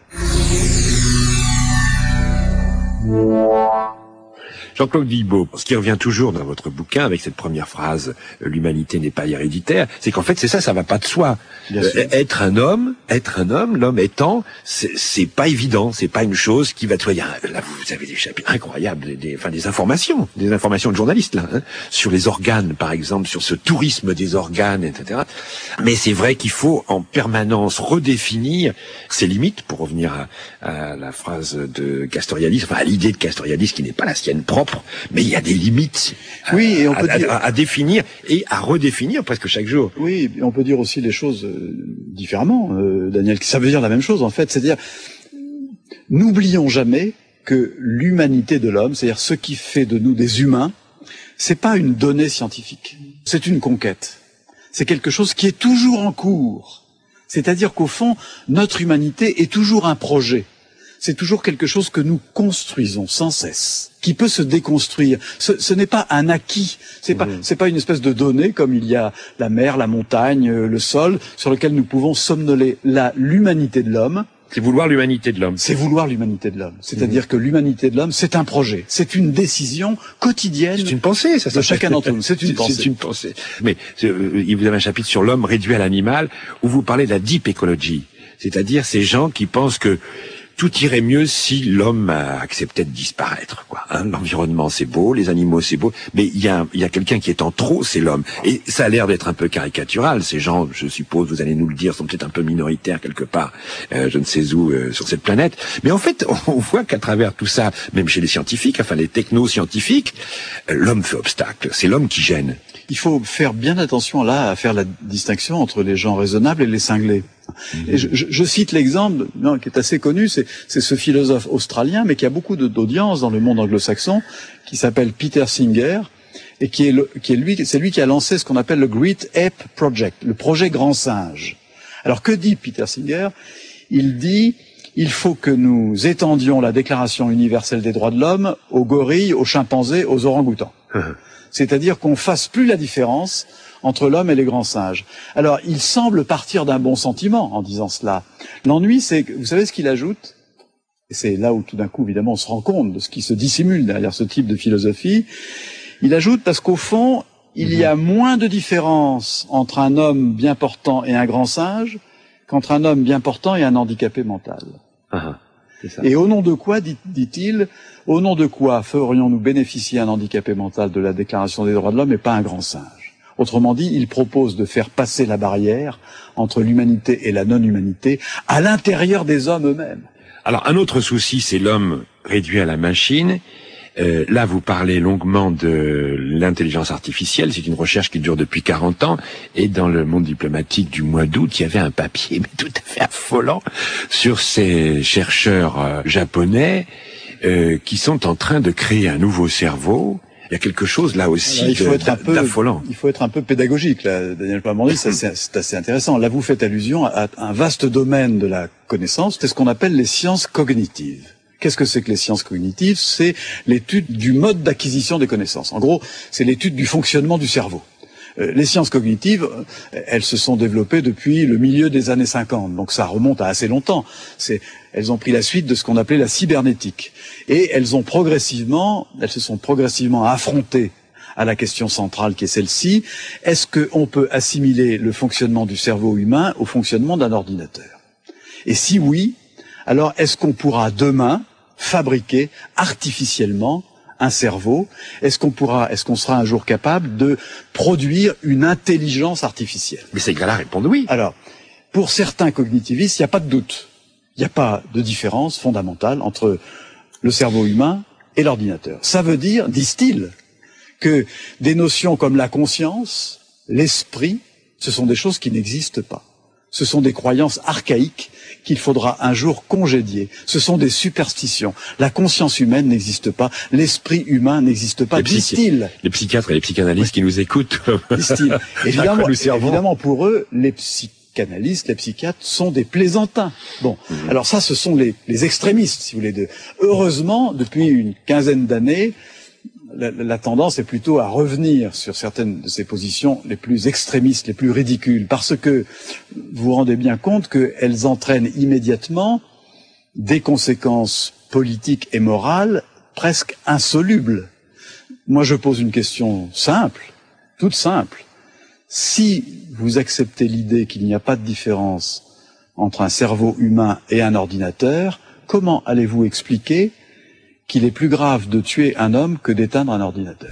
Jean-Claude Guilbeault, ce qui revient toujours dans votre bouquin avec cette première phrase « l'humanité n'est pas héréditaire », c'est qu'en fait c'est ça va pas de soi. Être un homme, l'homme étant, c'est pas évident, c'est pas une chose qui va de soi. Là, vous avez des chapitres incroyables, des informations de journalistes là, sur les organes par exemple, sur ce tourisme des organes, etc. Mais c'est vrai qu'il faut en permanence redéfinir ses limites, pour revenir à la phrase de Castoriadis, enfin à l'idée de Castoriadis qui n'est pas la sienne propre. Mais il y a des limites et on peut à définir et à redéfinir presque chaque jour. Oui, on peut dire aussi les choses différemment, Daniel. Ça veut dire la même chose en fait. C'est-à-dire, n'oublions jamais que l'humanité de l'homme, c'est-à-dire ce qui fait de nous des humains, c'est pas une donnée scientifique, c'est une conquête. C'est quelque chose qui est toujours en cours. C'est-à-dire qu'au fond, notre humanité est toujours un projet. C'est toujours quelque chose que nous construisons sans cesse, qui peut se déconstruire. Ce n'est pas un acquis, c'est pas une espèce de donnée comme il y a la mer, la montagne, le sol, sur lequel nous pouvons somnoler. L'humanité de l'homme, c'est vouloir l'humanité de l'homme. C'est vouloir l'humanité de l'homme. C'est-à-dire que l'humanité de l'homme, c'est un projet, c'est une décision quotidienne. C'est une pensée, ça. De chacun d'entre nous. C'est une pensée. C'est une pensée. Mais vous avez un chapitre sur l'homme réduit à l'animal où vous parlez de la deep ecology, c'est-à-dire ces gens qui pensent que tout irait mieux si l'homme acceptait de disparaître, quoi. L'environnement c'est beau, les animaux c'est beau, mais il y a quelqu'un qui est en trop, c'est l'homme. Et ça a l'air d'être un peu caricatural. Ces gens, je suppose, vous allez nous le dire, sont peut-être un peu minoritaires quelque part, je ne sais où, sur cette planète. Mais en fait, on voit qu'à travers tout ça, même chez les scientifiques, enfin les techno-scientifiques, l'homme fait obstacle. C'est l'homme qui gêne. Il faut faire bien attention là à faire la distinction entre les gens raisonnables et les cinglés. Et je cite l'exemple qui est assez connu, c'est ce philosophe australien, mais qui a beaucoup d'audience dans le monde anglo-saxon, qui s'appelle Peter Singer, et c'est lui qui a lancé ce qu'on appelle le Great Ape Project, le projet Grand Singe. Alors que dit Peter Singer? Il dit: il faut que nous étendions la Déclaration universelle des droits de l'homme aux gorilles, aux chimpanzés, aux orang-outans. C'est-à-dire qu'on fasse plus la différence entre l'homme et les grands singes. Alors, il semble partir d'un bon sentiment en disant cela. L'ennui, c'est que, vous savez ce qu'il ajoute? Et c'est là où tout d'un coup, évidemment, on se rend compte de ce qui se dissimule derrière ce type de philosophie. Il ajoute parce qu'au fond, il y a moins de différence entre un homme bien portant et un grand singe qu'entre un homme bien portant et un handicapé mental. C'est ça. Et au nom de quoi, dit-il, au nom de quoi ferions-nous bénéficier un handicapé mental de la Déclaration des droits de l'homme et pas un grand singe? Autrement dit, il propose de faire passer la barrière entre l'humanité et la non-humanité à l'intérieur des hommes eux-mêmes. Alors, un autre souci, c'est l'homme réduit à la machine. Là, vous parlez longuement de l'intelligence artificielle. C'est une recherche qui dure depuis 40 ans. Et dans le Monde diplomatique du mois d'août, il y avait un papier mais tout à fait affolant sur ces chercheurs japonais qui sont en train de créer un nouveau cerveau. Il y a quelque chose là aussi d'affolant. Il faut être un peu pédagogique, là, Daniel Palmandi, c'est assez intéressant. Là, vous faites allusion à un vaste domaine de la connaissance, c'est ce qu'on appelle les sciences cognitives. Qu'est-ce que c'est que les sciences cognitives? C'est l'étude du mode d'acquisition des connaissances. En gros, c'est l'étude du fonctionnement du cerveau. Les sciences cognitives, elles se sont développées depuis le milieu des années 50, donc ça remonte à assez longtemps. Elles ont pris la suite de ce qu'on appelait la cybernétique. Et elles se sont progressivement affrontées à la question centrale qui est celle-ci. Est-ce qu'on peut assimiler le fonctionnement du cerveau humain au fonctionnement d'un ordinateur? Et si oui, alors est-ce qu'on pourra demain fabriquer artificiellement un cerveau? Est-ce qu'on sera un jour capable de produire une intelligence artificielle? Mais ces gars-là répondent oui. Alors, pour certains cognitivistes, il n'y a pas de doute. Il n'y a pas de différence fondamentale entre le cerveau humain et l'ordinateur. Ça veut dire, disent-ils, que des notions comme la conscience, l'esprit, ce sont des choses qui n'existent pas. Ce sont des croyances archaïques qu'il faudra un jour congédier. Ce sont des superstitions. La conscience humaine n'existe pas. L'esprit humain n'existe pas, disent-ils. Les psychiatres et les psychanalystes qui nous écoutent. Disent-ils. Évidemment, pour eux, les psychanalystes, les psychiatres sont des plaisantins. Bon. Alors ça, ce sont les extrémistes, si vous voulez. Heureusement, depuis une quinzaine d'années, la tendance est plutôt à revenir sur certaines de ces positions les plus extrémistes, les plus ridicules, parce que vous vous rendez bien compte qu'elles entraînent immédiatement des conséquences politiques et morales presque insolubles. Moi, je pose une question simple, toute simple. Si vous acceptez l'idée qu'il n'y a pas de différence entre un cerveau humain et un ordinateur, comment allez-vous expliquer qu'il est plus grave de tuer un homme que d'éteindre un ordinateur?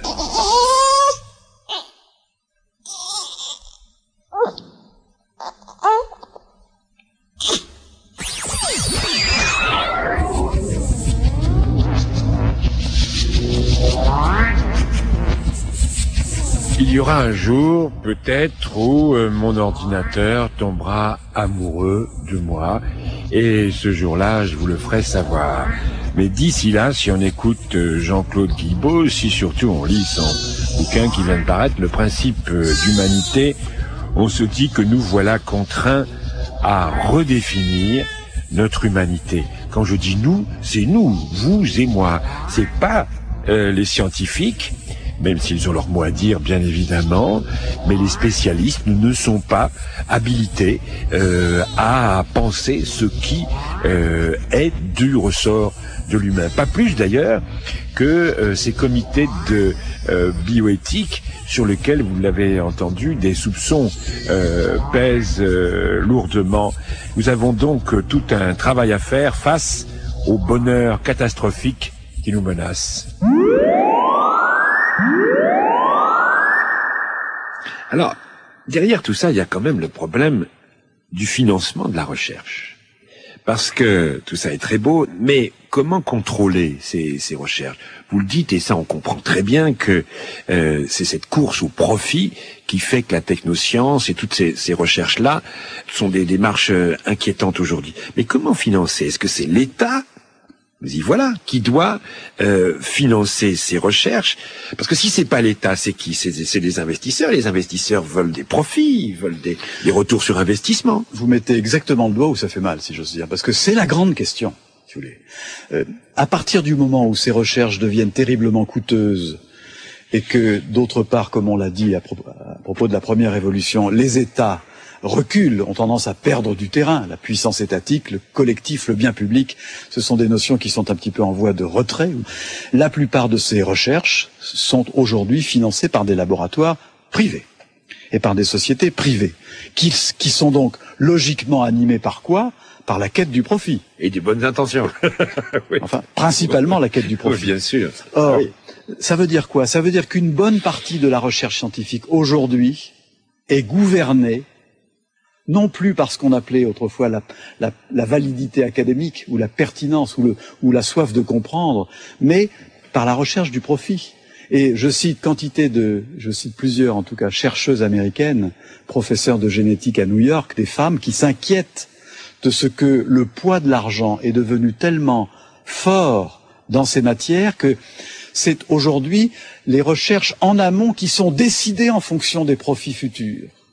Il y aura un jour, peut-être, où mon ordinateur tombera amoureux de moi, et ce jour-là, je vous le ferai savoir. Mais d'ici là, si on écoute Jean-Claude Guilbeault, si surtout on lit son bouquin qui vient de paraître, Le principe d'humanité, on se dit que nous voilà contraints à redéfinir notre humanité. Quand je dis nous, c'est nous, vous et moi. C'est pas les scientifiques, même s'ils ont leur mot à dire, bien évidemment, mais les spécialistes ne sont pas habilités à penser ce qui est du ressort de l'humain. Pas plus d'ailleurs que ces comités de bioéthique sur lesquels, vous l'avez entendu, des soupçons pèsent lourdement. Nous avons donc tout un travail à faire face au bonheur catastrophique qui nous menace. Alors, derrière tout ça, il y a quand même le problème du financement de la recherche. Parce que tout ça est très beau, mais comment contrôler ces recherches? Vous le dites, et ça on comprend très bien que c'est cette course au profit qui fait que la technoscience et toutes ces recherches-là sont des démarches inquiétantes aujourd'hui. Mais comment financer? Est-ce que c'est l'État? Mais voilà, qui doit financer ces recherches, parce que si c'est pas l'État, c'est qui? C'est des investisseurs. Les investisseurs veulent des profits, ils veulent des retours sur investissement. Vous mettez exactement le doigt où ça fait mal, si j'ose dire, parce que c'est la grande question, si vous voulez. À partir du moment où ces recherches deviennent terriblement coûteuses, et que, d'autre part, comme on l'a dit à propos de la première révolution, les États reculent, ont tendance à perdre du terrain. La puissance étatique, le collectif, le bien public, ce sont des notions qui sont un petit peu en voie de retrait. La plupart de ces recherches sont aujourd'hui financées par des laboratoires privés et par des sociétés privées, qui sont donc logiquement animées par quoi? Par la quête du profit. Et des bonnes intentions. Oui. Enfin, principalement la quête du profit. Oui, bien sûr. Or, ça veut dire quoi? Ça veut dire qu'une bonne partie de la recherche scientifique aujourd'hui est gouvernée non plus par ce qu'on appelait autrefois la validité académique ou la pertinence ou la soif de comprendre, mais par la recherche du profit. Et je cite plusieurs, en tout cas, chercheuses américaines, professeurs de génétique à New York, des femmes qui s'inquiètent de ce que le poids de l'argent est devenu tellement fort dans ces matières que c'est aujourd'hui les recherches en amont qui sont décidées en fonction des profits futurs.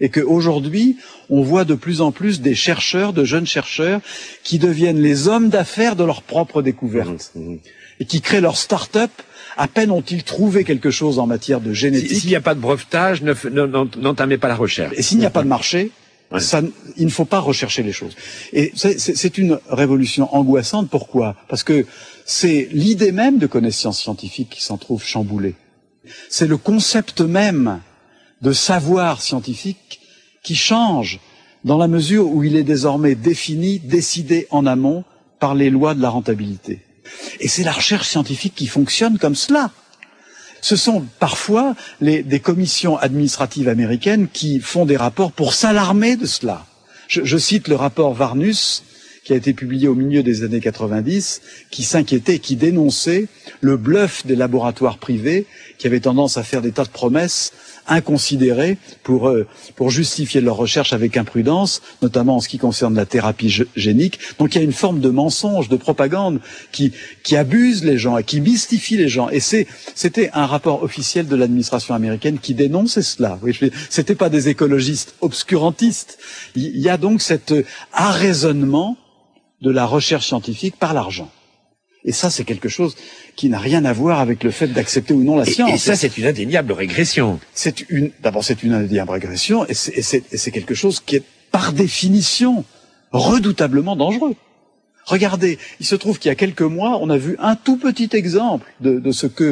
Et qu'aujourd'hui, on voit de plus en plus des chercheurs, de jeunes chercheurs, qui deviennent les hommes d'affaires de leur propre découverte. Et qui créent leur start-up. À peine ont-ils trouvé quelque chose en matière de génétique. S'il n'y a pas de brevetage, n'entamez pas la recherche. Et s'il n'y a pas de marché, il ne faut pas rechercher les choses. Et c'est une révolution angoissante. Pourquoi? Parce que c'est l'idée même de connaissance scientifique qui s'en trouve chamboulée. C'est le concept même de savoir scientifique qui change dans la mesure où il est désormais défini, décidé en amont par les lois de la rentabilité. Et c'est la recherche scientifique qui fonctionne comme cela. Ce sont parfois des commissions administratives américaines qui font des rapports pour s'alarmer de cela. Je cite le rapport Varnus, qui a été publié au milieu des années 90, qui s'inquiétait, qui dénonçait le bluff des laboratoires privés qui avaient tendance à faire des tas de promesses inconsidérées pour justifier leurs recherches avec imprudence, notamment en ce qui concerne la thérapie génique. Donc il y a une forme de mensonge, de propagande qui abuse les gens et qui mystifie les gens. Et c'était un rapport officiel de l'administration américaine qui dénonçait cela. Oui, c'était pas des écologistes obscurantistes. Il y a donc cet arraisonnement de la recherche scientifique par l'argent. Et ça, c'est quelque chose qui n'a rien à voir avec le fait d'accepter ou non la science. Et ça, c'est une indéniable régression. D'abord, c'est une indéniable régression, et c'est quelque chose qui est, par définition, redoutablement dangereux. Regardez, il se trouve qu'il y a quelques mois, on a vu un tout petit exemple de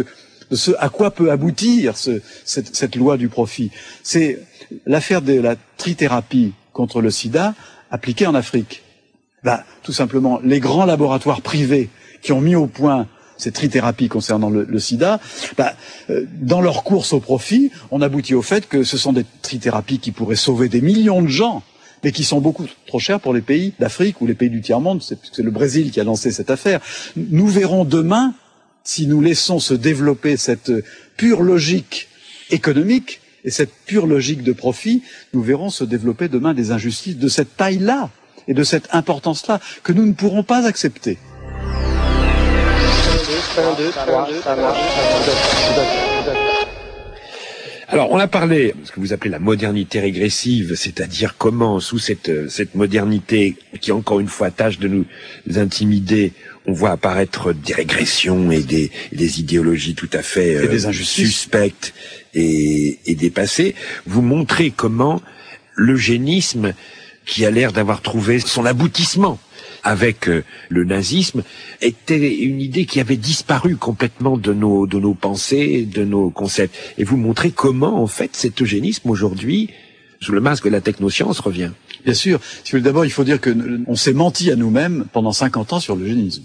ce à quoi peut aboutir cette loi du profit. C'est l'affaire de la trithérapie contre le sida appliquée en Afrique. Tout simplement, les grands laboratoires privés qui ont mis au point ces trithérapies concernant le sida, dans leur course au profit, on aboutit au fait que ce sont des trithérapies qui pourraient sauver des millions de gens, mais qui sont beaucoup trop chères pour les pays d'Afrique ou les pays du tiers-monde. C'est le Brésil qui a lancé cette affaire. Nous verrons demain, si nous laissons se développer cette pure logique économique et cette pure logique de profit, nous verrons se développer demain des injustices de cette taille-là et de cette importance-là que nous ne pourrons pas accepter. 1, 2, 3, ça marche. Alors, on a parlé, ce que vous appelez la modernité régressive, c'est-à-dire comment, sous cette modernité qui, encore une fois, tâche de nous intimider, on voit apparaître des régressions et des idéologies tout à fait suspectes et dépassées. Vous montrez comment l'eugénisme, qui a l'air d'avoir trouvé son aboutissement avec le nazisme, était une idée qui avait disparu complètement de nos pensées, de nos concepts. Et vous montrez comment, en fait, cet eugénisme, aujourd'hui, sous le masque de la technoscience, revient. Bien sûr. D'abord, il faut dire qu'on s'est menti à nous-mêmes pendant 50 ans sur l'eugénisme.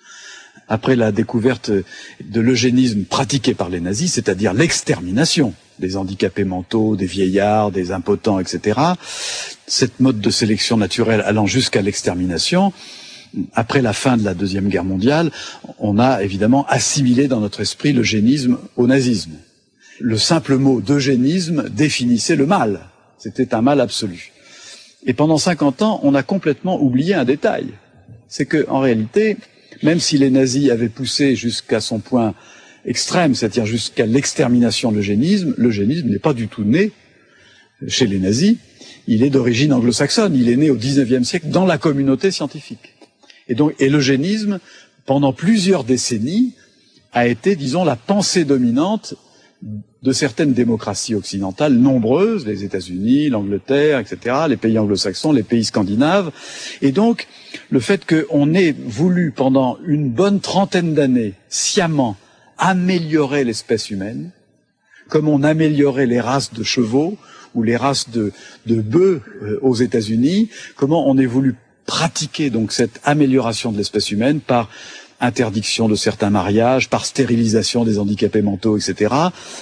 Après la découverte de l'eugénisme pratiqué par les nazis, c'est-à-dire l'extermination des handicapés mentaux, des vieillards, des impotents, etc., cette mode de sélection naturelle allant jusqu'à l'extermination, après la fin de la Deuxième Guerre mondiale, on a évidemment assimilé dans notre esprit l'eugénisme au nazisme. Le simple mot d'eugénisme définissait le mal. C'était un mal absolu. Et pendant 50 ans, on a complètement oublié un détail. C'est que, en réalité, même si les nazis avaient poussé jusqu'à son point extrême, c'est-à-dire jusqu'à l'extermination de l'eugénisme n'est pas du tout né chez les nazis. Il est d'origine anglo-saxonne. Il est né au XIXe siècle dans la communauté scientifique. Et l'eugénisme, pendant plusieurs décennies, a été, disons, la pensée dominante de certaines démocraties occidentales nombreuses, les États-Unis, l'Angleterre, etc., les pays anglo-saxons, les pays scandinaves. Et donc, le fait qu'on ait voulu, pendant une bonne trentaine d'années, sciemment, améliorer l'espèce humaine, comme on améliorait les races de chevaux ou les races de bœufs aux États-Unis, comment on ait voulu pratiquer donc cette amélioration de l'espèce humaine par interdiction de certains mariages, par stérilisation des handicapés mentaux, etc.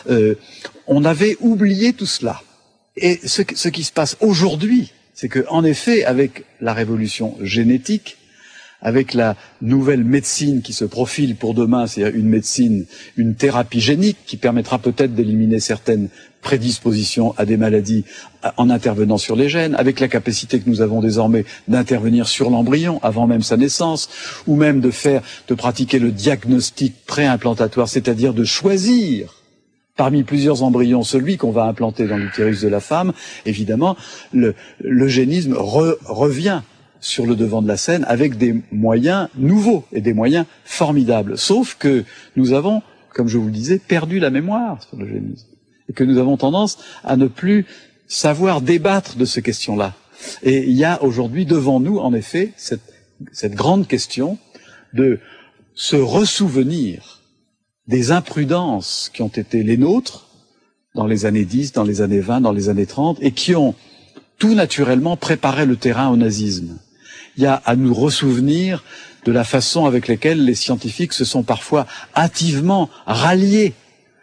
On avait oublié tout cela. Et ce qui se passe aujourd'hui, c'est que, en effet, avec la révolution génétique, avec la nouvelle médecine qui se profile pour demain, c'est-à-dire une thérapie génique qui permettra peut-être d'éliminer certaines prédispositions à des maladies en intervenant sur les gènes, avec la capacité que nous avons désormais d'intervenir sur l'embryon avant même sa naissance, ou même de pratiquer le diagnostic préimplantatoire, c'est-à-dire de choisir parmi plusieurs embryons, celui qu'on va implanter dans l'utérus de la femme, évidemment, l'eugénisme revient sur le devant de la scène avec des moyens nouveaux et des moyens formidables. Sauf que nous avons, comme je vous le disais, perdu la mémoire sur l'eugénisme. Et que nous avons tendance à ne plus savoir débattre de ces questions-là. Et il y a aujourd'hui devant nous, en effet, cette grande question de se ressouvenir des imprudences qui ont été les nôtres dans les années 10, dans les années 20, dans les années 30, et qui ont tout naturellement préparé le terrain au nazisme. Il y a à nous ressouvenir de la façon avec laquelle les scientifiques se sont parfois hâtivement ralliés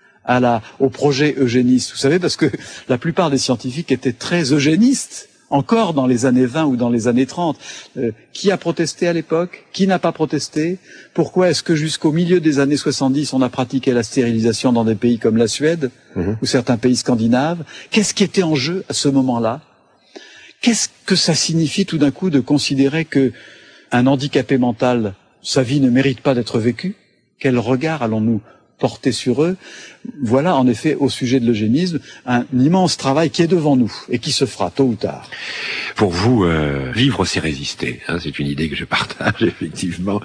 au projet eugéniste. Vous savez, parce que la plupart des scientifiques étaient très eugénistes, encore dans les années 20 ou dans les années 30. Qui a protesté à l'époque? Qui n'a pas protesté? Pourquoi est-ce que jusqu'au milieu des années 70, on a pratiqué la stérilisation dans des pays comme la Suède ou certains pays scandinaves? Qu'est-ce qui était en jeu à ce moment-là? Qu'est-ce que ça signifie tout d'un coup de considérer que un handicapé mental, sa vie ne mérite pas d'être vécue? Quel regard allons-nous porter sur eux? Voilà, en effet, au sujet de l'eugénisme, un immense travail qui est devant nous et qui se fera tôt ou tard. Pour vous, vivre, c'est résister. Hein, c'est une idée que je partage, effectivement,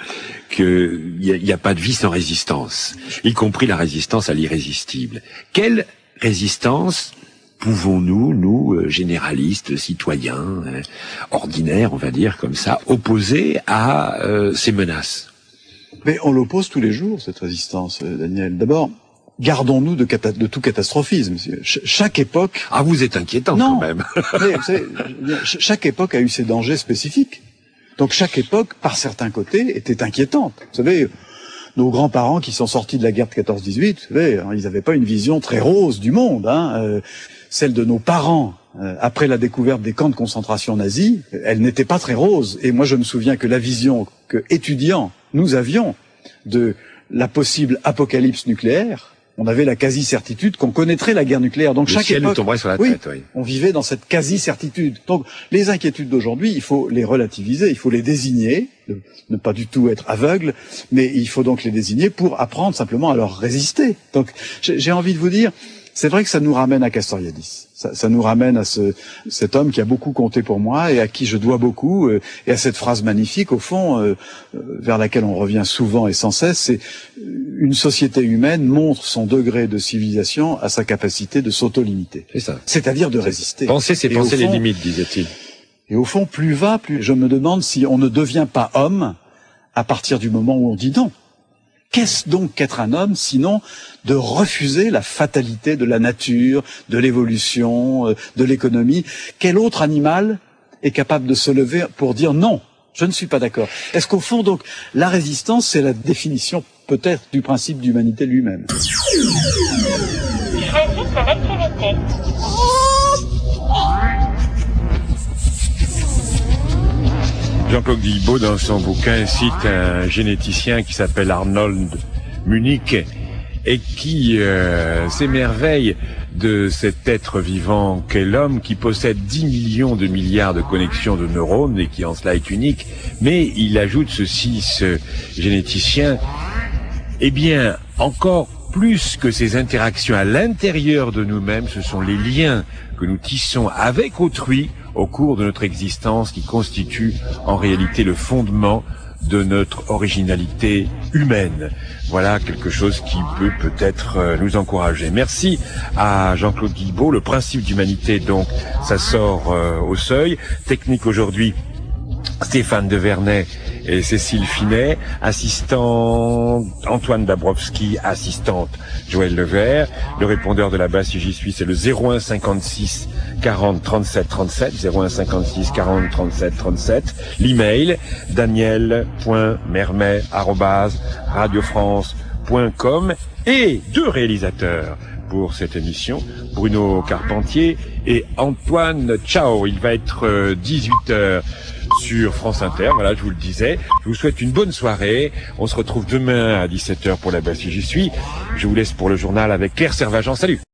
qu'il n'y a pas de vie sans résistance, y compris la résistance à l'irrésistible. Quelle résistance pouvons-nous, nous, généralistes, citoyens, ordinaires, on va dire comme ça, opposer à ces menaces? Mais on l'oppose tous les jours, cette résistance, Daniel. D'abord, gardons-nous de tout catastrophisme. Chaque époque... Ah, vous êtes inquiétant quand même. Mais, vous savez, chaque époque a eu ses dangers spécifiques. Donc chaque époque, par certains côtés, était inquiétante. Vous savez, nos grands-parents qui sont sortis de la guerre de 14-18, vous savez, ils n'avaient pas une vision très rose du monde. Celle de nos parents, après la découverte des camps de concentration nazis, elle n'était pas très rose. Et moi, je me souviens que la vision que, étudiants, nous avions de la possible apocalypse nucléaire, on avait la quasi-certitude qu'on connaîtrait la guerre nucléaire. Donc chaque époque, nous tomberait sur la tête, oui. On vivait dans cette quasi-certitude. Donc les inquiétudes d'aujourd'hui, il faut les relativiser, il faut les désigner, ne pas du tout être aveugle, mais il faut donc les désigner pour apprendre simplement à leur résister. Donc j'ai envie de vous dire, c'est vrai que ça nous ramène à Castoriadis. Ça nous ramène à cet homme qui a beaucoup compté pour moi et à qui je dois beaucoup, et à cette phrase magnifique, au fond, vers laquelle on revient souvent et sans cesse, c'est une société humaine montre son degré de civilisation à sa capacité de s'auto-limiter. C'est ça. C'est-à-dire de résister. Penser, c'est penser les limites, disait-il. Et au fond, plus je me demande si on ne devient pas homme à partir du moment où on dit non. Qu'est-ce donc qu'être un homme, sinon de refuser la fatalité de la nature, de l'évolution, de l'économie? Quel autre animal est capable de se lever pour dire non, je ne suis pas d'accord? Est-ce qu'au fond, donc, la résistance, c'est la définition peut-être du principe d'humanité lui-même? Choisissez l'activité. Jean-Claude Guilbeault, dans son bouquin, cite un généticien qui s'appelle Arnold Munich et qui s'émerveille de cet être vivant qu'est l'homme, qui possède 10 millions de milliards de connexions de neurones et qui en cela est unique. Mais il ajoute ceci, ce généticien, eh bien, encore plus que ces interactions à l'intérieur de nous-mêmes, ce sont les liens que nous tissons avec autrui au cours de notre existence qui constituent en réalité le fondement de notre originalité humaine. Voilà quelque chose qui peut peut-être nous encourager. Merci à Jean-Claude Guilbeault. Le principe d'humanité, donc, ça sort au seuil. Technique aujourd'hui, Stéphane Devernay et Cécile Finet, assistant Antoine Dabrowski, assistante Joël Levert. Le répondeur de la base, si j'y suis, c'est le 01 56 40 37 37, 01 56 40 37 37. L'email, daniel.mermet@radiofrance.com, et deux réalisateurs pour cette émission, Bruno Carpentier et Antoine Ciao. Il va être 18h sur France Inter, voilà, je vous le disais. Je vous souhaite une bonne soirée. On se retrouve demain à 17h pour la base si j'y suis. Je vous laisse pour le journal avec Claire Servagent. Salut.